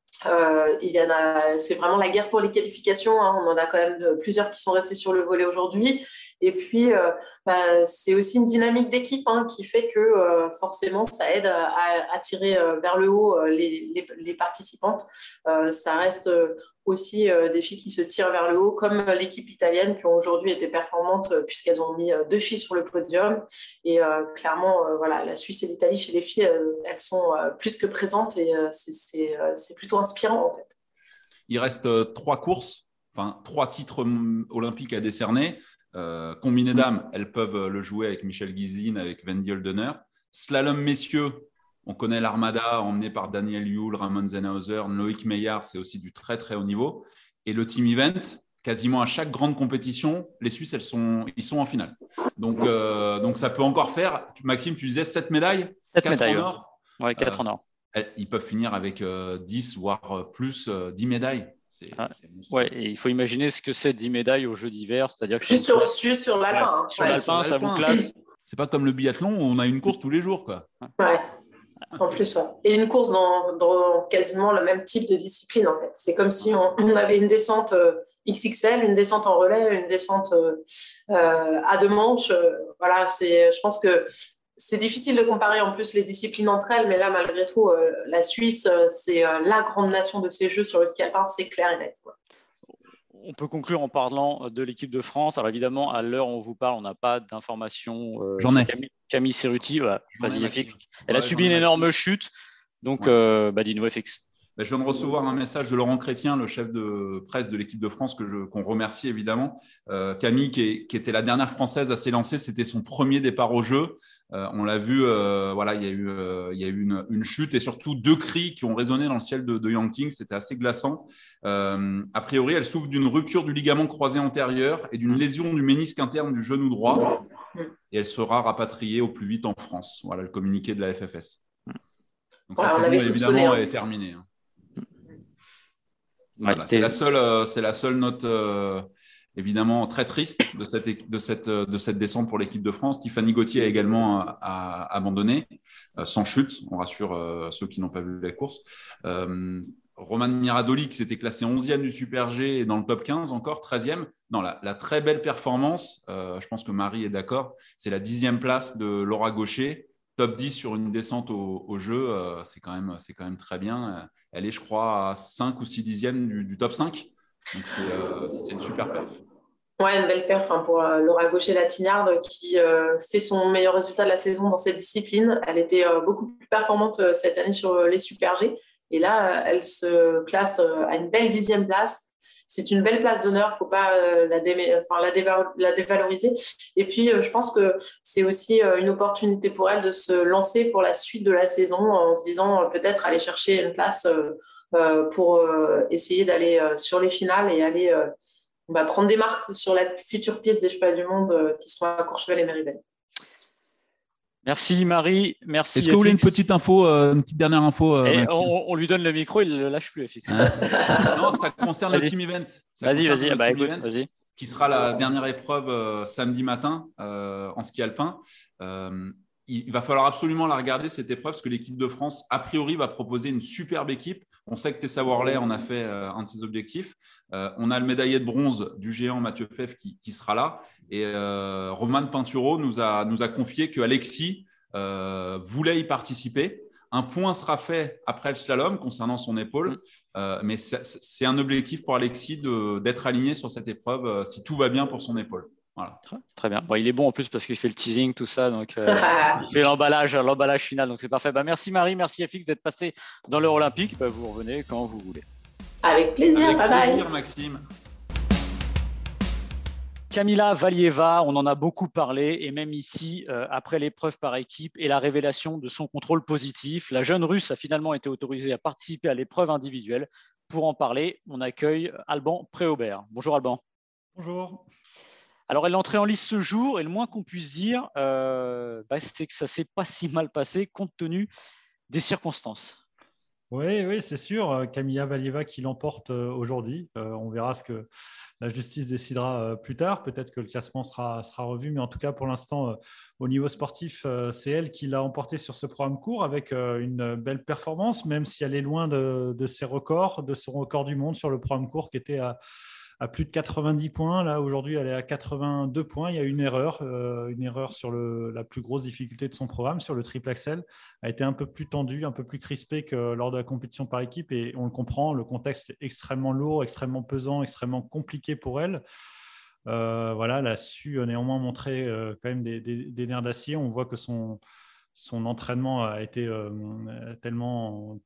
F: c'est vraiment la guerre pour les qualifications, hein. On en a quand même plusieurs qui sont restés sur le volet aujourd'hui. Et puis, c'est aussi une dynamique d'équipe, hein, qui fait que forcément, ça aide à tirer vers le haut les participantes. Ça reste aussi des filles qui se tirent vers le haut, comme l'équipe italienne, qui ont aujourd'hui été performantes puisqu'elles ont mis 2 filles sur le podium. Et clairement, voilà, la Suisse et l'Italie, chez les filles, elles sont plus que présentes et c'est plutôt inspirant, en fait.
G: Il reste 3 courses, enfin 3 titres olympiques à décerner. Combiné dames, elles peuvent le jouer avec Michel Guizine, avec Wendy Holdener. Slalom messieurs, on connaît l'armada emmenée par Daniel Yule, Ramon Zenhauser, Loïc Meillard, c'est aussi du très très haut niveau. Et le team event, quasiment à chaque grande compétition, les Suisses, ils sont en finale. Donc ça peut encore faire. Maxime, tu disais 7 médailles,
B: 7
G: 4
B: médailles,
G: en or.
B: Ouais, 4 en or.
G: Ils peuvent finir avec 10, voire plus, 10 médailles. C'est
B: ouais, et il faut imaginer ce que c'est 10 médailles aux Jeux d'hiver, c'est-à-dire que
F: juste sur l'alpin.
B: Sur l'alpin, ça vous classe.
G: C'est pas comme le biathlon où on a une course tous les jours, quoi.
F: Ouais. En plus, ouais. Et une course dans quasiment le même type de discipline, en fait. C'est comme si on avait une descente XXL, une descente en relais, une descente à 2 manches. Voilà, je pense que c'est difficile de comparer en plus les disciplines entre elles, mais là, malgré tout, la Suisse, c'est la grande nation de ces Jeux sur le ski alpin, c'est clair et net, quoi.
B: On peut conclure en parlant de l'équipe de France. Alors évidemment, à l'heure où on vous parle, on n'a pas d'informations.
G: J'en ai.
B: Camille Cerruti, voilà. Vas-y, FX. Elle a subi une énorme chute. Donc, dis-nous, FX.
G: Je viens de recevoir un message de Laurent Chrétien, le chef de presse de l'équipe de France, qu'on remercie évidemment. Camille, qui était la dernière Française à s'élancer, c'était son premier départ au jeu. On l'a vu, il y a eu une chute et surtout 2 cris qui ont résonné dans le ciel de Yangting. C'était assez glaçant. A priori, elle souffre d'une rupture du ligament croisé antérieur et d'une lésion du ménisque interne du genou droit. Et elle sera rapatriée au plus vite en France. Voilà le communiqué de la FFS. Donc ça, évidemment, est terminé. Voilà, c'est la seule note évidemment très triste de cette descente pour l'équipe de France. Tiffany Gauthier a également abandonné sans chute. On rassure ceux qui n'ont pas vu la course. Roman Miradoli qui s'était classé 11e du Super G et dans le top 15 encore, 13e. Non, la très belle performance, je pense que Marie est d'accord, c'est la 10e place de Laura Gaucher. Top 10 sur une descente au jeu, c'est quand même très bien. Elle est, je crois, à 5 ou 6 dixièmes du top 5. Donc, c'est une super perf.
F: Ouais, une belle perf pour Laura Gaucher-Latignarde qui fait son meilleur résultat de la saison dans cette discipline. Elle était beaucoup plus performante cette année sur les Super G. Et là, elle se classe à une belle 10e place. C'est une belle place d'honneur, il ne faut pas la dévaloriser. Et puis, je pense que c'est aussi une opportunité pour elle de se lancer pour la suite de la saison en se disant peut-être aller chercher une place pour essayer d'aller sur les finales et aller prendre des marques sur la future pièce des championnats du monde qui sont à Courchevel et Méribel.
B: Merci Marie, merci.
G: Est-ce que vous voulez une petite dernière info
B: on lui donne le micro, il ne le lâche plus, FX.
G: Non, ça concerne le team event.
B: Vas-y.
G: Qui sera la dernière épreuve samedi matin en ski alpin. Il va falloir absolument la regarder, cette épreuve, parce que l'équipe de France, a priori, va proposer une superbe équipe. On sait que Tessa Worley en a fait un de ses objectifs. On a le médaillé de bronze du géant Mathieu Fèvre qui sera là. Et Roman Pinturo nous a confié qu'Alexis voulait y participer. Un point sera fait après le slalom concernant son épaule. Mais c'est un objectif pour Alexis d'être aligné sur cette épreuve si tout va bien pour son épaule. Voilà.
B: Très bien. Bon, il est bon en plus parce qu'il fait le teasing, tout ça. Donc, il fait l'emballage final. Donc, c'est parfait. Merci Marie, merci FX d'être passé dans l'heure olympique. Vous revenez quand vous voulez.
F: Avec plaisir.
G: Avec plaisir, Maxime.
B: Kamila Valieva, on en a beaucoup parlé. Et même ici, après l'épreuve par équipe et la révélation de son contrôle positif, la jeune Russe a finalement été autorisée à participer à l'épreuve individuelle. Pour en parler, on accueille Alban Préaubert. Bonjour Alban.
H: Bonjour.
B: Alors, elle est entrée en lice ce jour et le moins qu'on puisse dire, c'est que ça ne s'est pas si mal passé compte tenu des circonstances.
H: Oui, oui, c'est sûr. Kamila Valieva qui l'emporte aujourd'hui. On verra ce que la justice décidera plus tard. Peut-être que le classement sera revu, mais en tout cas, pour l'instant, au niveau sportif, c'est elle qui l'a emporté sur ce programme court avec une belle performance, même si elle est loin de ses records, de son record du monde sur le programme court qui était à plus de 90 points. Là, aujourd'hui, elle est à 82 points. Il y a une erreur sur la plus grosse difficulté de son programme, sur le triple axel. A été un peu plus tendu, un peu plus crispé que lors de la compétition par équipe. Et on le comprend, le contexte est extrêmement lourd, extrêmement pesant, extrêmement compliqué pour elle. Voilà, elle a su néanmoins montrer quand même des nerfs d'acier. On voit que son entraînement a été tellement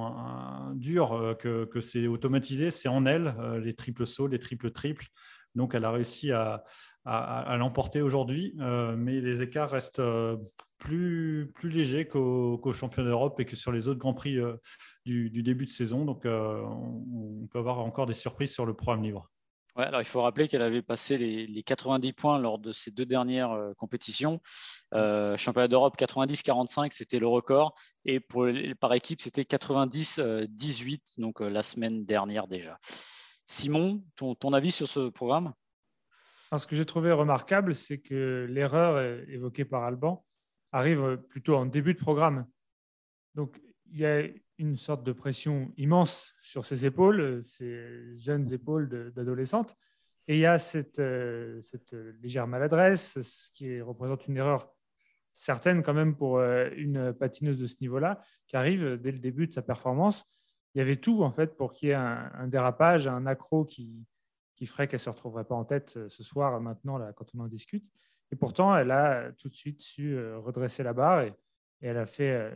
H: dur que c'est automatisé, c'est en elle, les triples sauts, les triples. Donc, elle a réussi à l'emporter aujourd'hui, mais les écarts restent plus légers qu'au championnat d'Europe et que sur les autres Grands Prix du début de saison. Donc, on peut avoir encore des surprises sur le programme libre.
B: Ouais, alors il faut rappeler qu'elle avait passé les 90 points lors de ses 2 dernières compétitions. Championnat d'Europe 90-45, c'était le record. Et par équipe, c'était 90-18, donc la semaine dernière déjà. Simon, ton avis sur ce programme ?
I: Alors, ce que j'ai trouvé remarquable, c'est que l'erreur évoquée par Alban arrive plutôt en début de programme. Donc, il y a une sorte de pression immense sur ses épaules, ces jeunes épaules d'adolescente. Et il y a cette légère maladresse, ce qui représente une erreur certaine quand même pour une patineuse de ce niveau-là, qui arrive dès le début de sa performance. Il y avait tout, en fait, pour qu'il y ait un dérapage, un accro qui ferait qu'elle ne se retrouverait pas en tête ce soir, maintenant, là, quand on en discute. Et pourtant, elle a tout de suite su redresser la barre et elle a fait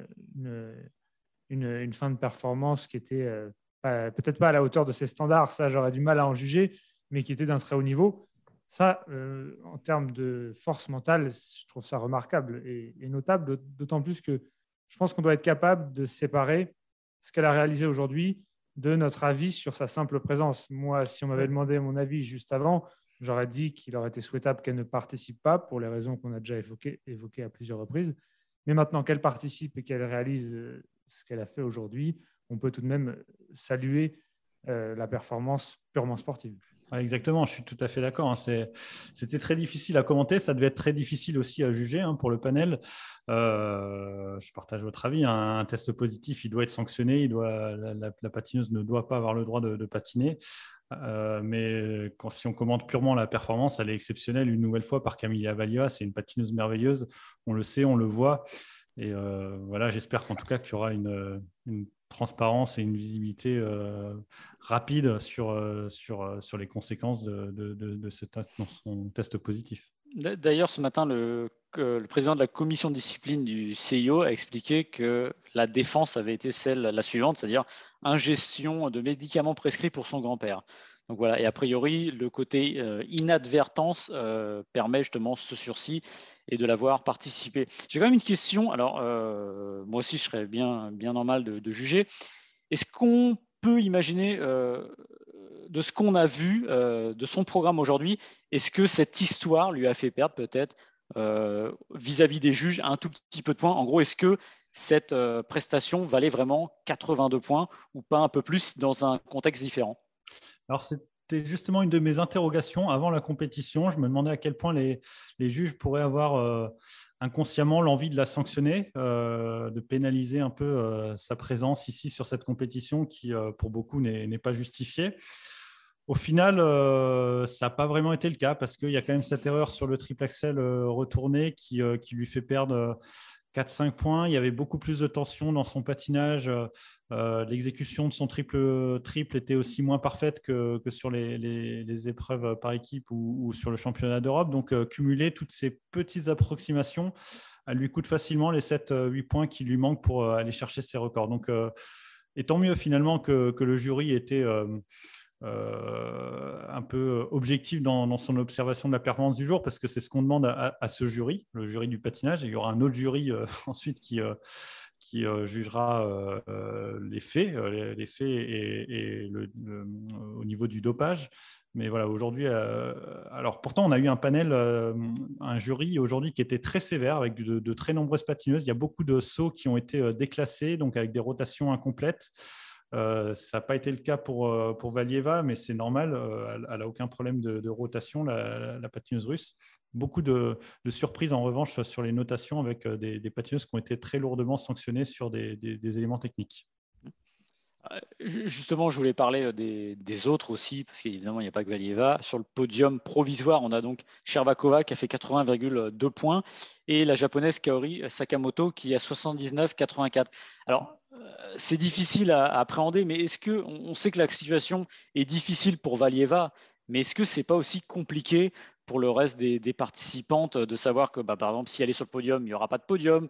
I: une fin de performance qui était peut-être pas à la hauteur de ses standards, ça j'aurais du mal à en juger, mais qui était d'un très haut niveau. Ça, en termes de force mentale, je trouve ça remarquable et notable, d'autant plus que je pense qu'on doit être capable de séparer ce qu'elle a réalisé aujourd'hui de notre avis sur sa simple présence. Moi, si on m'avait demandé mon avis juste avant, j'aurais dit qu'il aurait été souhaitable qu'elle ne participe pas pour les raisons qu'on a déjà évoquées à plusieurs reprises. Mais maintenant qu'elle participe et qu'elle réalise ce qu'elle a fait aujourd'hui, on peut tout de même saluer la performance purement sportive.
H: Exactement, je suis tout à fait d'accord. C'était très difficile à commenter, ça devait être très difficile aussi à juger pour le panel. Je partage votre avis. Un test positif, il doit être sanctionné. La patineuse ne doit pas avoir le droit de patiner. Mais si on commente purement la performance, elle est exceptionnelle une nouvelle fois par Kamila Valieva. C'est une patineuse merveilleuse. On le sait, on le voit. Et voilà, j'espère qu'en tout cas qu'il y aura une transparence et une visibilité rapide sur les conséquences de ce test, dans son test positif.
B: D'ailleurs, ce matin, le président de la commission de discipline du CIO a expliqué que la défense avait été la suivante, c'est-à-dire ingestion de médicaments prescrits pour son grand-père. Donc voilà, et a priori, le côté inadvertance permet justement ce sursis et de l'avoir participé. J'ai quand même une question. Alors, moi aussi, je serais bien normal de juger. Est-ce qu'on peut imaginer, de ce qu'on a vu de son programme aujourd'hui, est-ce que cette histoire lui a fait perdre peut-être vis-à-vis des juges un tout petit peu de points ? En gros, est-ce que cette prestation valait vraiment 82 points ou pas un peu plus dans un contexte différent ?
H: Alors, c'était justement une de mes interrogations avant la compétition. Je me demandais à quel point les juges pourraient avoir inconsciemment l'envie de la sanctionner, de pénaliser un peu sa présence ici sur cette compétition qui, pour beaucoup, n'est pas justifiée. Au final, ça n'a pas vraiment été le cas parce qu'il y a quand même cette erreur sur le triple axel retourné qui lui fait perdre 4-5 points. Il y avait beaucoup plus de tension dans son patinage. L'exécution de son triple était aussi moins parfaite que sur les épreuves par équipe ou sur le championnat d'Europe. Donc, cumuler toutes ces petites approximations, elle lui coûte facilement les 7-8 points qui lui manquent pour aller chercher ses records. Donc, et tant mieux finalement que le jury était un peu objectif dans son observation de la performance du jour, parce que c'est ce qu'on demande à ce jury, le jury du patinage. Et il y aura un autre jury ensuite qui qui jugera les faits au niveau du dopage. Mais voilà, aujourd'hui, alors pourtant, on a eu un panel, un jury aujourd'hui qui était très sévère avec de très nombreuses patineuses. Il y a beaucoup de sauts qui ont été déclassés, donc avec des rotations incomplètes. Ça n'a pas été le cas pour Valieva, mais c'est normal. Elle n'a aucun problème de rotation, la patineuse russe. Beaucoup de surprises en revanche sur les notations avec des patineuses qui ont été très lourdement sanctionnées sur des éléments techniques.
B: Justement, je voulais parler des autres aussi, parce qu'évidemment, il n'y a pas que Valieva. Sur le podium provisoire, on a donc Shcherbakova qui a fait 80,2 points et la japonaise Kaori Sakamoto qui a 79,84. Alors, c'est difficile à appréhender, mais est-ce que on sait que la situation est difficile pour Valieva, mais est-ce que c'est pas aussi compliqué pour le reste des participantes de savoir que, par exemple, si elle est sur le podium, il n'y aura pas de podium,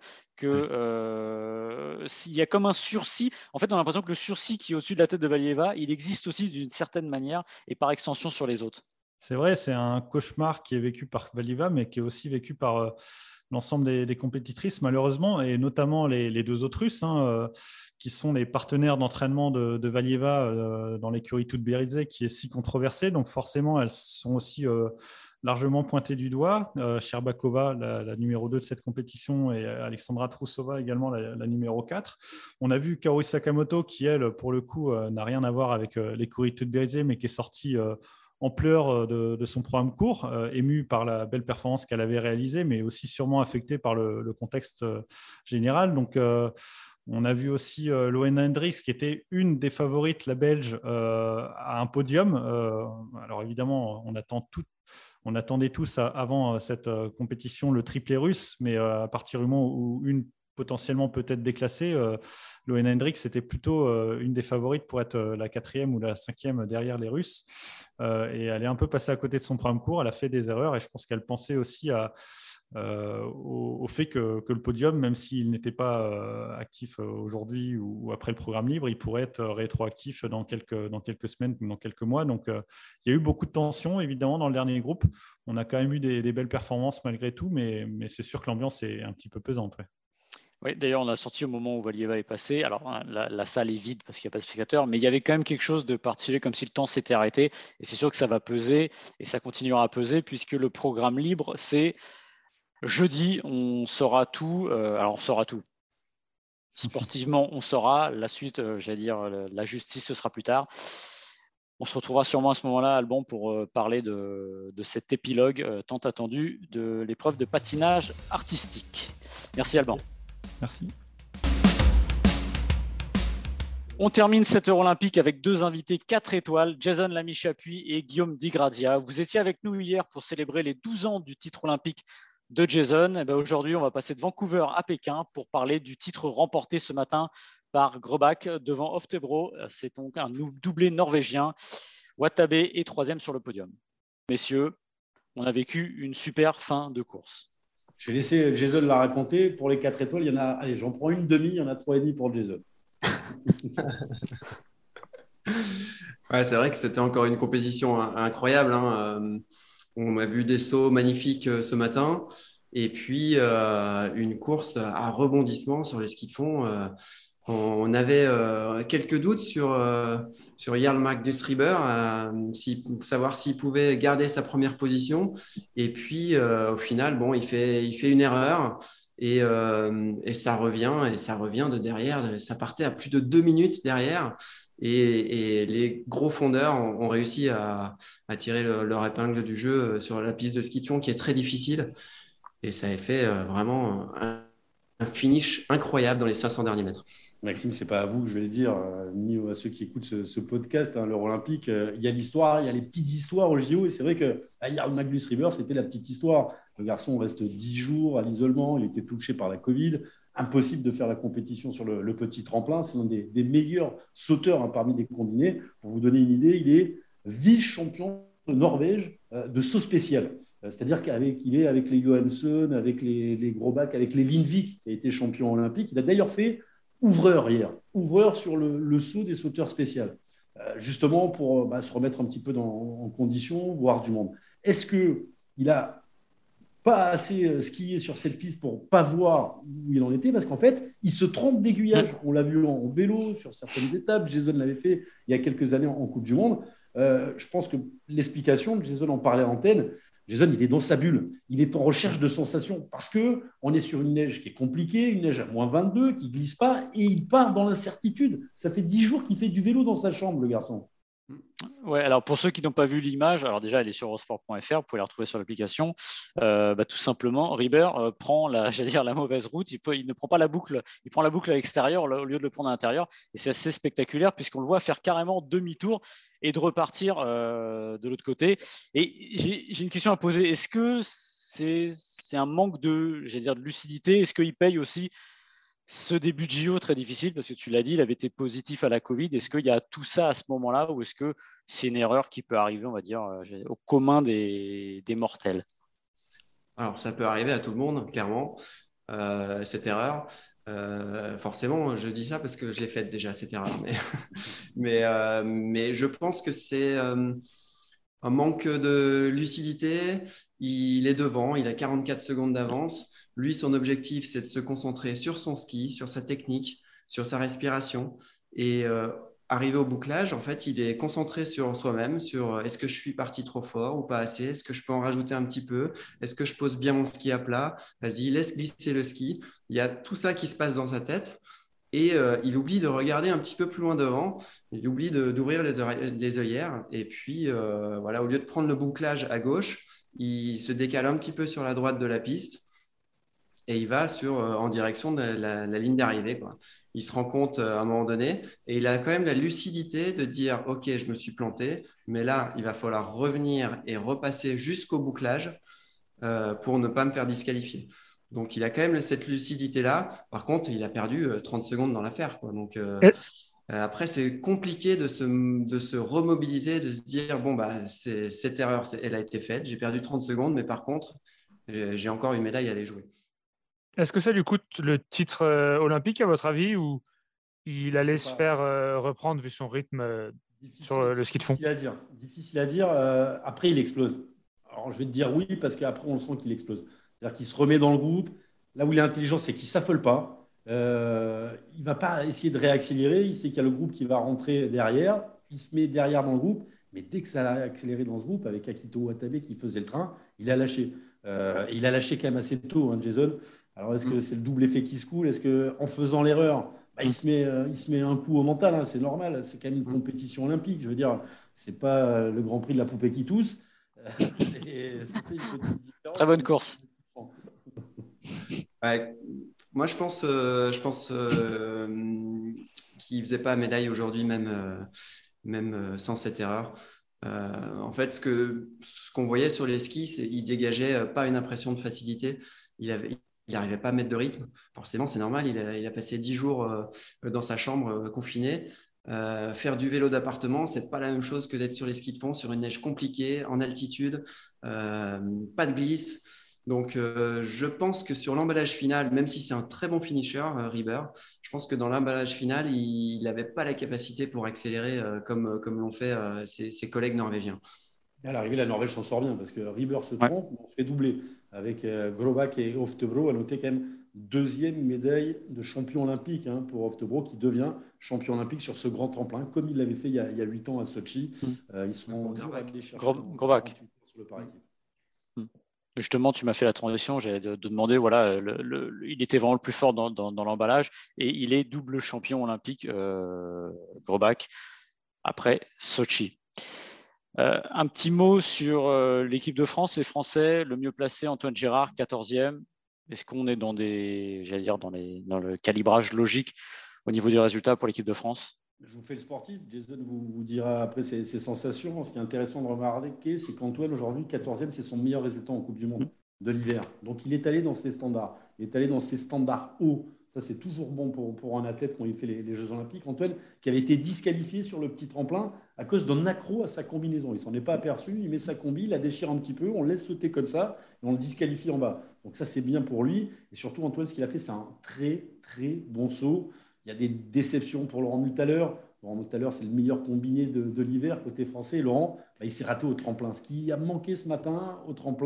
B: s'il y a comme un sursis. En fait, on a l'impression que le sursis qui est au-dessus de la tête de Valieva, il existe aussi d'une certaine manière et par extension sur les autres.
H: C'est vrai, c'est un cauchemar qui est vécu par Valieva, mais qui est aussi vécu par l'ensemble des compétitrices, malheureusement, et notamment les deux autres Russes, qui sont les partenaires d'entraînement de Valieva dans l'écurie Toute-Bérizet, qui est si controversée. Donc forcément, elles sont aussi largement pointées du doigt. Shcherbakova, la numéro 2 de cette compétition, et Alexandra Trusova également, la numéro 4. On a vu Kaori Sakamoto, qui, elle, pour le coup, n'a rien à voir avec l'écurie Toute-Bérizet, mais qui est sortie en pleurs de son programme court, ému par la belle performance qu'elle avait réalisée, mais aussi sûrement affectée par le contexte général. Donc, on a vu aussi Loena Hendricks, qui était une des favorites, la Belge, à un podium. Alors évidemment, on attendait tous avant cette compétition le triplé russe, mais à partir du moment où une potentiellement peut-être déclassée, Loena Hendricks était plutôt une des favorites pour être la 4e ou la 5e derrière les Russes. Et elle est un peu passée à côté de son programme court. Elle a fait des erreurs et je pense qu'elle pensait aussi au fait que le podium, même s'il n'était pas actif aujourd'hui ou après le programme libre, il pourrait être rétroactif dans quelques semaines ou dans quelques mois. Donc, il y a eu beaucoup de tensions, évidemment, dans le dernier groupe. On a quand même eu des belles performances malgré tout, mais c'est sûr que l'ambiance est un petit peu pesante. Ouais.
B: Oui, d'ailleurs, on a sorti au moment où Valieva est passé. Alors, la salle est vide parce qu'il n'y a pas de spectateurs, mais il y avait quand même quelque chose de particulier, comme si le temps s'était arrêté. Et c'est sûr que ça va peser et ça continuera à peser puisque le programme libre, c'est jeudi, on saura tout. Alors, on saura tout. Sportivement, on saura. La suite, j'allais dire, la justice, ce sera plus tard. On se retrouvera sûrement à ce moment-là, Alban, pour parler de cet épilogue tant attendu de l'épreuve de patinage artistique. Merci, Alban.
H: Merci.
B: On termine cette heure olympique avec deux invités 4 étoiles, Jason Lamy-Chapuis et Guillaume Di Grazia. Vous étiez avec nous hier pour célébrer les 12 ans du titre olympique de Jason. Et aujourd'hui, on va passer de Vancouver à Pékin pour parler du titre remporté ce matin par Grobak devant Oftebro. C'est donc un doublé norvégien. Watabe est 3e sur le podium. Messieurs, on a vécu une super fin de course.
J: Je vais laisser Jason la raconter. Pour les 4 étoiles, il y en a. Allez, j'en prends une demi, il y en a 3,5 pour Jason.
K: Ouais, c'est vrai que c'était encore une compétition incroyable. On a vu des sauts magnifiques ce matin. Et puis, une course à rebondissement sur les skis de fond. On avait quelques doutes sur Jarl Magnus Rieber, savoir s'il pouvait garder sa première position. Et puis, au final, il fait une erreur et ça revient de derrière. Ça partait à plus de 2 minutes derrière. Et les gros fondeurs ont réussi à tirer leur épingle du jeu sur la piste de ski de fond qui est très difficile. Et ça a fait vraiment un finish incroyable dans les 500 derniers mètres.
J: Maxime, ce n'est pas à vous que je vais le dire, ni à ceux qui écoutent ce podcast, l'Euro olympique. Il y a l'histoire, il y a les petites histoires au JO. Et c'est vrai que Jarl Magnus Rieber, c'était la petite histoire. Le garçon reste 10 jours à l'isolement. Il était touché par la Covid. Impossible de faire la compétition sur le petit tremplin. C'est l'un des meilleurs sauteurs parmi les combinés. Pour vous donner une idée, il est vice-champion de Norvège de saut spécial. C'est-à-dire qu'il est avec les Johansson, avec les Grobak, avec les Lindvik, qui a été champion olympique. Il a d'ailleurs fait ouvreur hier, ouvreur sur le saut des sauteurs spéciaux, justement pour se remettre un petit peu en condition, voir du monde. Est-ce qu'il a pas assez skié sur cette piste pour pas voir où il en était, parce qu'en fait, il se trompe d'aiguillage. On l'a vu en vélo sur certaines étapes. Jason l'avait fait il y a quelques années en Coupe du Monde. Je pense que l'explication, Jason en parlait à l'antenne, Jason, il est dans sa bulle. Il est en recherche de sensations parce qu'on est sur une neige qui est compliquée, une neige à -22, qui ne glisse pas, et il part dans l'incertitude. Ça fait 10 jours qu'il fait du vélo dans sa chambre, le garçon.
B: Ouais, alors pour ceux qui n'ont pas vu l'image, alors déjà elle est sur eurosport.fr, vous pouvez la retrouver sur l'application. Tout simplement, Ribert prend la mauvaise route, il ne prend pas la boucle, il prend la boucle à l'extérieur au lieu de le prendre à l'intérieur, et c'est assez spectaculaire puisqu'on le voit faire carrément demi-tour et de repartir de l'autre côté. Et j'ai une question à poser, est-ce que c'est un manque de lucidité? Est-ce qu'il paye aussi ce début de JO très difficile, parce que tu l'as dit, il avait été positif à la Covid. Est-ce qu'il y a tout ça à ce moment-là, ou est-ce que c'est une erreur qui peut arriver, on va dire, au commun des mortels?
K: Alors, ça peut arriver à tout le monde, clairement, cette erreur. Forcément, je dis ça parce que je l'ai faite déjà, cette erreur. Mais je pense que c'est un manque de lucidité. Il est devant, il a 44 secondes d'avance. Lui, son objectif, c'est de se concentrer sur son ski, sur sa technique, sur sa respiration. Et arrivé au bouclage, en fait, il est concentré sur soi-même, sur est-ce que je suis parti trop fort ou pas assez? Est-ce que je peux en rajouter un petit peu? Est-ce que je pose bien mon ski à plat? Vas-y, laisse glisser le ski. Il y a tout ça qui se passe dans sa tête. Et il oublie de regarder un petit peu plus loin devant. Il oublie d'ouvrir les œillères. Et puis, voilà, au lieu de prendre le bouclage à gauche, il se décale un petit peu sur la droite de la piste. Et il va en direction de la ligne d'arrivée, quoi. Il se rend compte à un moment donné et il a quand même la lucidité de dire « Ok, je me suis planté, mais là, il va falloir revenir et repasser jusqu'au bouclage pour ne pas me faire disqualifier. » Donc, il a quand même cette lucidité-là. Par contre, il a perdu 30 secondes dans l'affaire, quoi. Donc, après, c'est compliqué de se remobiliser, de se dire « Bon, cette erreur, elle a été faite. J'ai perdu 30 secondes, mais par contre, j'ai encore une médaille à aller jouer. »
I: Est-ce que ça lui coûte le titre olympique, à votre avis, ou il allait se faire reprendre vu son rythme sur le ski de fond?
J: Difficile à dire. Après, il explose. Alors, je vais te dire oui, parce qu'après, on le sent qu'il explose. C'est-à-dire qu'il se remet dans le groupe. Là où il est intelligent, c'est qu'il ne s'affole pas. Il ne va pas essayer de réaccélérer. Il sait qu'il y a le groupe qui va rentrer derrière. Il se met derrière dans le groupe. Mais dès que ça a accéléré dans ce groupe, avec Akito Watabe qui faisait le train, il a lâché. Il a lâché quand même assez tôt, hein, Jason. Alors, est-ce que c'est le double effet qui se coule? Est-ce qu'en faisant l'erreur, il se met un coup au mental, hein, c'est normal. C'est quand même une compétition olympique. Je veux dire, ce n'est pas le Grand Prix de la poupée qui tousse. Et ça fait une petite différence.
B: Très bonne course.
K: Ouais. Moi, je pense qu'il ne faisait pas médaille aujourd'hui, même sans cette erreur. En fait, ce qu'on voyait sur les skis, c'est qu'il ne dégageait pas une impression de facilité. Il n'arrivait pas à mettre de rythme. Forcément, c'est normal. Il a passé 10 jours dans sa chambre confiné. Faire du vélo d'appartement, ce n'est pas la même chose que d'être sur les skis de fond, sur une neige compliquée, en altitude, pas de glisse. Donc, je pense que sur l'emballage final, même si c'est un très bon finisher, Ribert, je pense que dans l'emballage final, il n'avait pas la capacité pour accélérer comme l'ont fait ses collègues norvégiens.
J: À l'arrivée, la Norvège s'en sort bien parce que Ribert se trompe, on fait doubler avec Grobak et Oftebro. À noter quand même deuxième médaille de champion olympique pour Oftebro qui devient champion olympique sur ce grand tremplin, comme il l'avait fait il y a 8 ans à Sochi. Ils sont
B: Grobak
J: sur le par équipe.
B: Justement, tu m'as fait la transition. J'allais de demander, voilà, il était vraiment le plus fort dans l'emballage et il est double champion olympique, Grobak, après Sochi. Un petit mot sur l'équipe de France, les Français, le mieux placé, Antoine Girard, 14e. Est-ce qu'on est dans le calibrage logique au niveau du résultat pour l'équipe de France?
J: Je vous fais le sportif. Jason vous dira après ses sensations. Ce qui est intéressant de remarquer, c'est qu'Antoine, aujourd'hui, 14e, c'est son meilleur résultat en Coupe du Monde de l'hiver. Donc, il est allé dans ses standards. Il est allé dans ses standards hauts. Ça, c'est toujours bon pour un athlète quand il fait les Jeux Olympiques. Antoine, qui avait été disqualifié sur le petit tremplin à cause d'un accro à sa combinaison. Il ne s'en est pas aperçu. Il met sa combi, il la déchire un petit peu. On le laisse sauter comme ça et on le disqualifie en bas. Donc, ça, c'est bien pour lui. Et surtout, Antoine, ce qu'il a fait, c'est un très, très bon saut. Il y a des déceptions pour Laurent Muthaler. Laurent Muthaler, c'est le meilleur combiné de l'hiver côté français. Et Laurent, il s'est raté au tremplin. Ce qui a manqué ce matin au tremplin,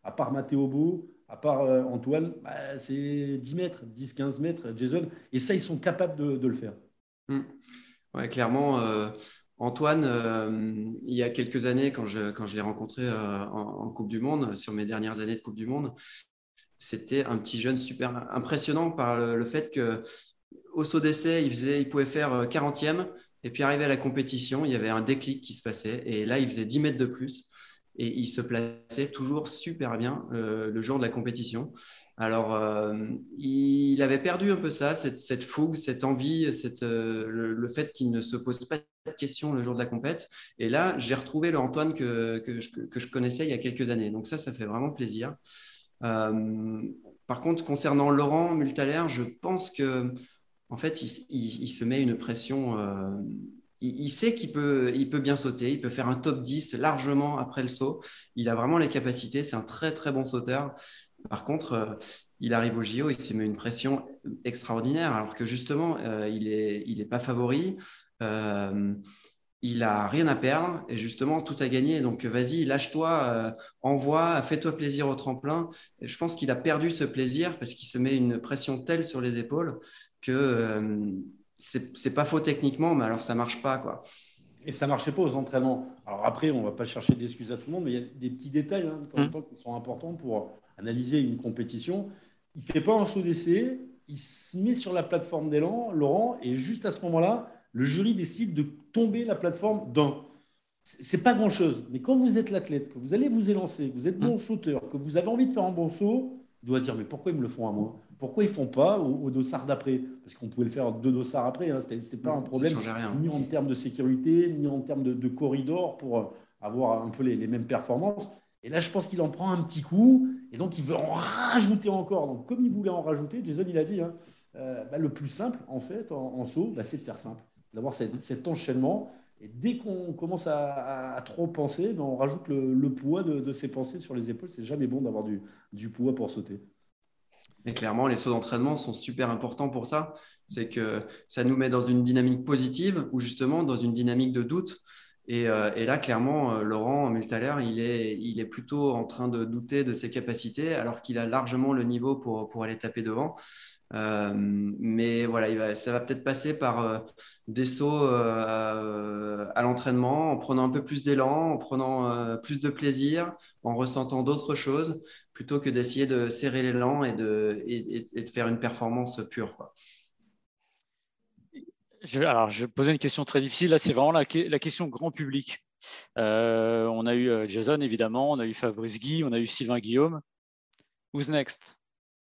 J: à part Matteo Beau, à part Antoine, bah, c'est 10 mètres, 10, 15 mètres, Jason. Et ça, ils sont capables de le faire.
K: Ouais, clairement, Antoine, il y a quelques années, quand je l'ai rencontré en Coupe du Monde, sur mes dernières années de Coupe du Monde, c'était un petit jeune super impressionnant par le fait qu'au saut d'essai, il pouvait faire 40e. Et puis, arrivé à la compétition, il y avait un déclic qui se passait. Et là, il faisait 10 mètres de plus. Et il se plaçait toujours super bien le jour de la compétition. Alors, il avait perdu un peu ça, cette fougue, cette envie, le fait qu'il ne se pose pas de questions le jour de la compète. Et là, j'ai retrouvé le Antoine que je connaissais il y a quelques années. Donc ça fait vraiment plaisir. Par contre, concernant Laurent Multaler, je pense que en fait, il se met une pression. Il sait qu'il peut bien sauter. Il peut faire un top 10 largement après le saut. Il a vraiment les capacités. C'est un très, très bon sauteur. Par contre, il arrive au JO, il se met une pression extraordinaire, alors que justement, il est pas favori. Il a rien à perdre et justement, tout à gagner. Donc, vas-y, lâche-toi, envoie, fais-toi plaisir au tremplin. Et je pense qu'il a perdu ce plaisir parce qu'il se met une pression telle sur les épaules que c'est pas faux techniquement, mais alors ça marche pas, quoi.
J: Et ça ne marchait pas aux entraînements. Alors après, on ne va pas chercher d'excuses à tout le monde, mais il y a des petits détails de temps en temps qui sont importants pour analyser une compétition. Il ne fait pas un saut d'essai, il se met sur la plateforme d'élan, Laurent, et juste à ce moment-là, le jury décide de tomber la plateforme d'un. Ce n'est pas grand-chose, mais quand vous êtes l'athlète, que vous allez vous élancer, que vous êtes bon sauteur, que vous avez envie de faire un bon saut, il doit se dire, mais pourquoi ils me le font à moi? Pourquoi ils ne font pas au dossard d'après? Parce qu'on pouvait le faire 2 dossards après, hein. Ce n'était pas un problème, ni en termes de sécurité, ni en termes de corridor pour avoir un peu les mêmes performances. Et là, je pense qu'il en prend un petit coup, et donc il veut en rajouter encore. Donc, comme il voulait en rajouter, Jason, il a dit, hein, le plus simple, en fait, en saut, c'est de faire simple, d'avoir cet enchaînement. Et dès qu'on commence à trop penser, on rajoute le poids de ses pensées sur les épaules. C'est jamais bon d'avoir du poids pour sauter.
K: Mais clairement, les sauts d'entraînement sont super importants pour ça. C'est que ça nous met dans une dynamique positive ou justement dans une dynamique de doute. Et là, clairement, Laurent Multaler, il est plutôt en train de douter de ses capacités alors qu'il a largement le niveau pour aller taper devant. Mais voilà, ça va peut-être passer par des sauts à l'entraînement, en prenant un peu plus d'élan, en prenant plus de plaisir, en ressentant d'autres choses, plutôt que d'essayer de serrer l'élan et de faire une performance pure, quoi.
B: Je vais poser une question très difficile. Là, c'est vraiment la question grand public. On a eu Jason, évidemment, on a eu Fabrice Guy, on a eu Sylvain Guillaume. Who's next?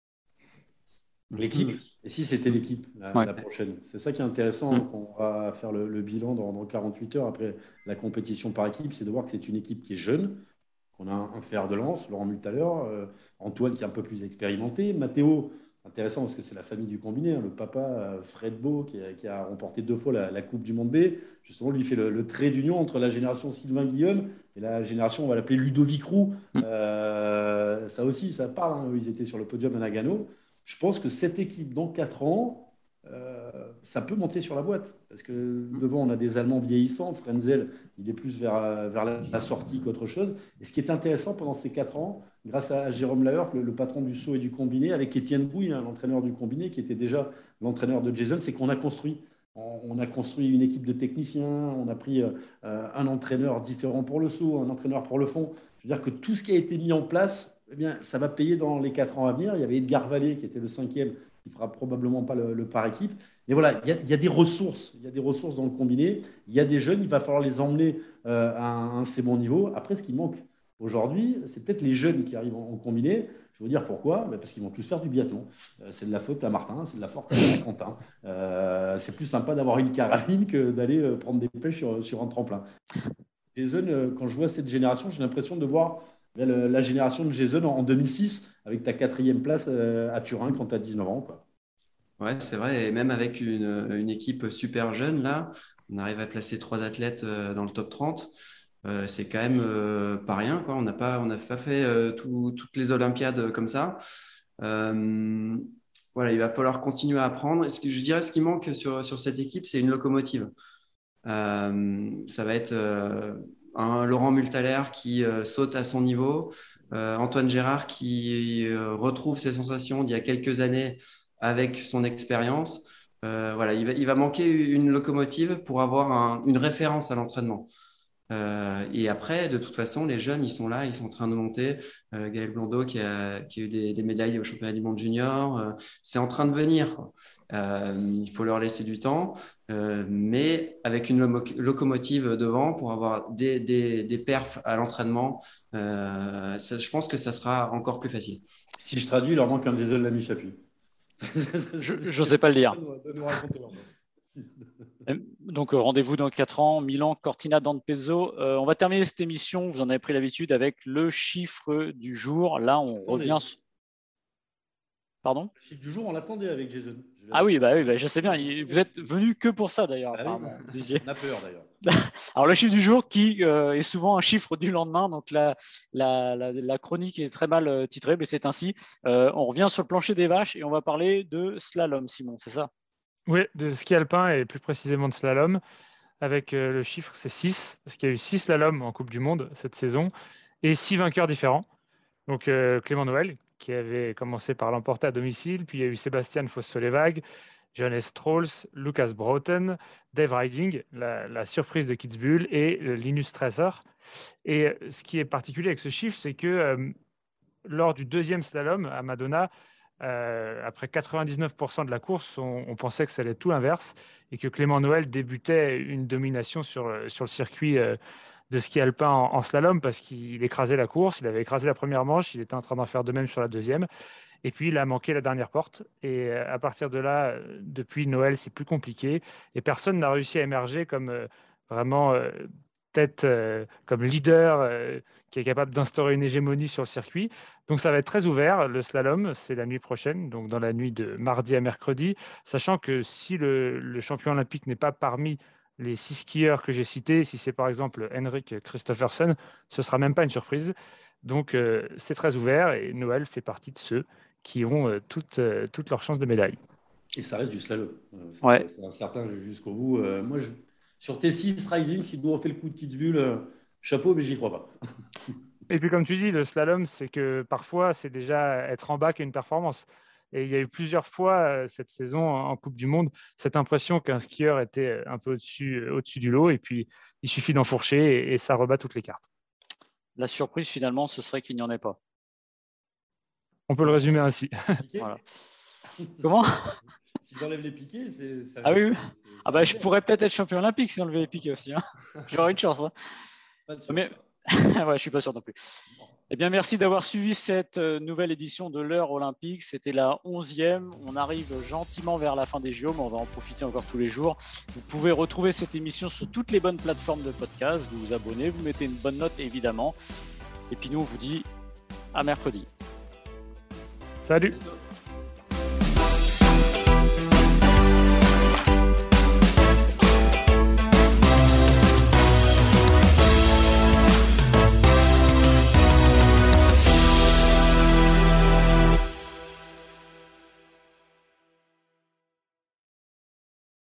J: L'équipe. Et si c'était l'équipe la prochaine? C'est ça qui est intéressant quand on va faire le bilan dans 48 heures après la compétition par équipe, c'est de voir que c'est une équipe qui est jeune, qu'on a un fer de lance, Laurent Multaler, Antoine qui est un peu plus expérimenté, Matteo, intéressant parce que c'est la famille du combiné, hein, le papa Fred Beau qui a remporté 2 fois la Coupe du Monde B. Justement, lui fait le trait d'union entre la génération Sylvain Guillaume et la génération, on va l'appeler Ludovic Roux. Ça aussi, ça parle, hein, ils étaient sur le podium à Nagano. Je pense que cette équipe, dans 4 ans, ça peut monter sur la boîte. Parce que devant, on a des Allemands vieillissants. Frenzel, il est plus vers la sortie qu'autre chose. Et ce qui est intéressant pendant ces 4 ans, grâce à Jérôme Laherk, le patron du saut et du combiné, avec Étienne Bouille, hein, l'entraîneur du combiné, qui était déjà l'entraîneur de Jason, c'est qu'on a construit. On a construit une équipe de techniciens, on a pris un entraîneur différent pour le saut, un entraîneur pour le fond. Je veux dire que tout ce qui a été mis en place, eh bien, ça va payer dans les 4 ans à venir. Il y avait Edgar Vallée qui était le 5e, qui ne fera probablement pas le par équipe. Mais voilà, il y a des ressources. Il y a des ressources dans le combiné. Il y a des jeunes, il va falloir les emmener à un assez bon niveau. Après, ce qui manque aujourd'hui, c'est peut-être les jeunes qui arrivent en combiné. Je vais vous dire pourquoi. Parce qu'ils vont tous faire du biathlon. C'est de la faute à Martin, c'est de la faute à Quentin. C'est plus sympa d'avoir une carabine que d'aller prendre des pêches sur un tremplin. Jason, quand je vois cette génération, j'ai l'impression de voir la génération de Jason en 2006 avec ta 4e place à Turin quand tu as 19 ans, quoi.
K: Ouais, c'est vrai. Et même avec une équipe super jeune, là, on arrive à placer 3 athlètes dans le top 30. C'est quand même pas rien, quoi. On n'a pas fait toutes les Olympiades comme ça. Voilà, il va falloir continuer à apprendre. Je dirais ce qui manque sur cette équipe, c'est une locomotive. Ça va être un Laurent Multaler qui saute à son niveau, Antoine Gérard qui retrouve ses sensations d'il y a quelques années avec son expérience. Voilà, il va manquer une locomotive pour avoir une référence à l'entraînement. Et après, de toute façon, les jeunes, ils sont là, ils sont en train de monter. Gaël Blondeau qui a eu des médailles au championnat du monde junior, c'est en train de venir, quoi. Il faut leur laisser du temps, mais avec une locomotive devant pour avoir des perfs à l'entraînement, je pense que ça sera encore plus facile.
J: Si je traduis, il leur manque un Jason Lamy-Chapuis.
B: Je n'osais pas le dire. Donc rendez-vous dans 4 ans, Milan, Cortina, Dante Pezzo. On va terminer cette émission, vous en avez pris l'habitude, avec le chiffre du jour. Là, on revient... Pardon ?
J: Le chiffre du jour, on l'attendait avec Jason.
B: Ah oui, je sais bien. Vous êtes venu que pour ça d'ailleurs.
J: On a peur d'ailleurs.
B: Alors le chiffre du jour qui est souvent un chiffre du lendemain. Donc la chronique est très mal titrée, mais c'est ainsi. On revient sur le plancher des vaches et on va parler de slalom, Simon, c'est ça ?
I: Oui, de ski alpin et plus précisément de slalom. Avec le chiffre, c'est 6, parce qu'il y a eu 6 slaloms en Coupe du Monde cette saison et 6 vainqueurs différents. Donc Clément Noël, qui avait commencé par l'emporter à domicile, puis il y a eu Sébastien Foss-Solevag, Johannes Strauls, Lucas Broughton, Dave Riding, la surprise de Kitzbühel, et Linus Stresser. Et ce qui est particulier avec ce chiffre, c'est que lors du deuxième slalom à Madonna, après 99% de la course, on pensait que ça allait être tout l'inverse et que Clément Noël débutait une domination sur le circuit de ski alpin en slalom parce qu'il écrasait la course, il avait écrasé la première manche, il était en train d'en faire de même sur la deuxième. Et puis, il a manqué la dernière porte. Et à partir de là, depuis Noël, c'est plus compliqué. Et personne n'a réussi à émerger comme vraiment tête, comme leader qui est capable d'instaurer une hégémonie sur le circuit. Donc, ça va être très ouvert. Le slalom, c'est la nuit prochaine, donc dans la nuit de mardi à mercredi. Sachant que si le champion olympique n'est pas parmi les 6 skieurs que j'ai cités, si c'est par exemple Henrik Kristoffersen, ce ne sera même pas une surprise. Donc, c'est très ouvert et Noël fait partie de ceux qui ont toutes leurs chances de médaille.
J: Et ça reste du slalom.
B: C'est
J: incertain jusqu'au bout. Moi, sur T6 Rising, si nous on fait le coup de Kitzbühel, chapeau, mais j'y crois pas.
I: Et puis, comme tu dis, le slalom, c'est que parfois, c'est déjà être en bas qu'une performance. Et il y a eu plusieurs fois cette saison en Coupe du Monde cette impression qu'un skieur était un peu au-dessus du lot. Et puis, il suffit d'enfourcher et ça rebat toutes les cartes.
B: La surprise, finalement, ce serait qu'il n'y en ait pas.
I: On peut le résumer ainsi.
B: Voilà. Comment ?
J: S'ils enlèvent les piquets, c'est...
B: Ah oui. Je pourrais peut-être être champion olympique si on enlevait les piquets aussi. Hein. J'aurais une chance. Hein. Mais je suis pas sûr non plus. Eh bien, merci d'avoir suivi cette nouvelle édition de l'heure olympique. C'était la 11e. On arrive gentiment vers la fin des JO, mais on va en profiter encore tous les jours. Vous pouvez retrouver cette émission sur toutes les bonnes plateformes de podcast. Vous vous abonnez, vous mettez une bonne note, évidemment. Et puis nous, on vous dit à mercredi.
I: Salut.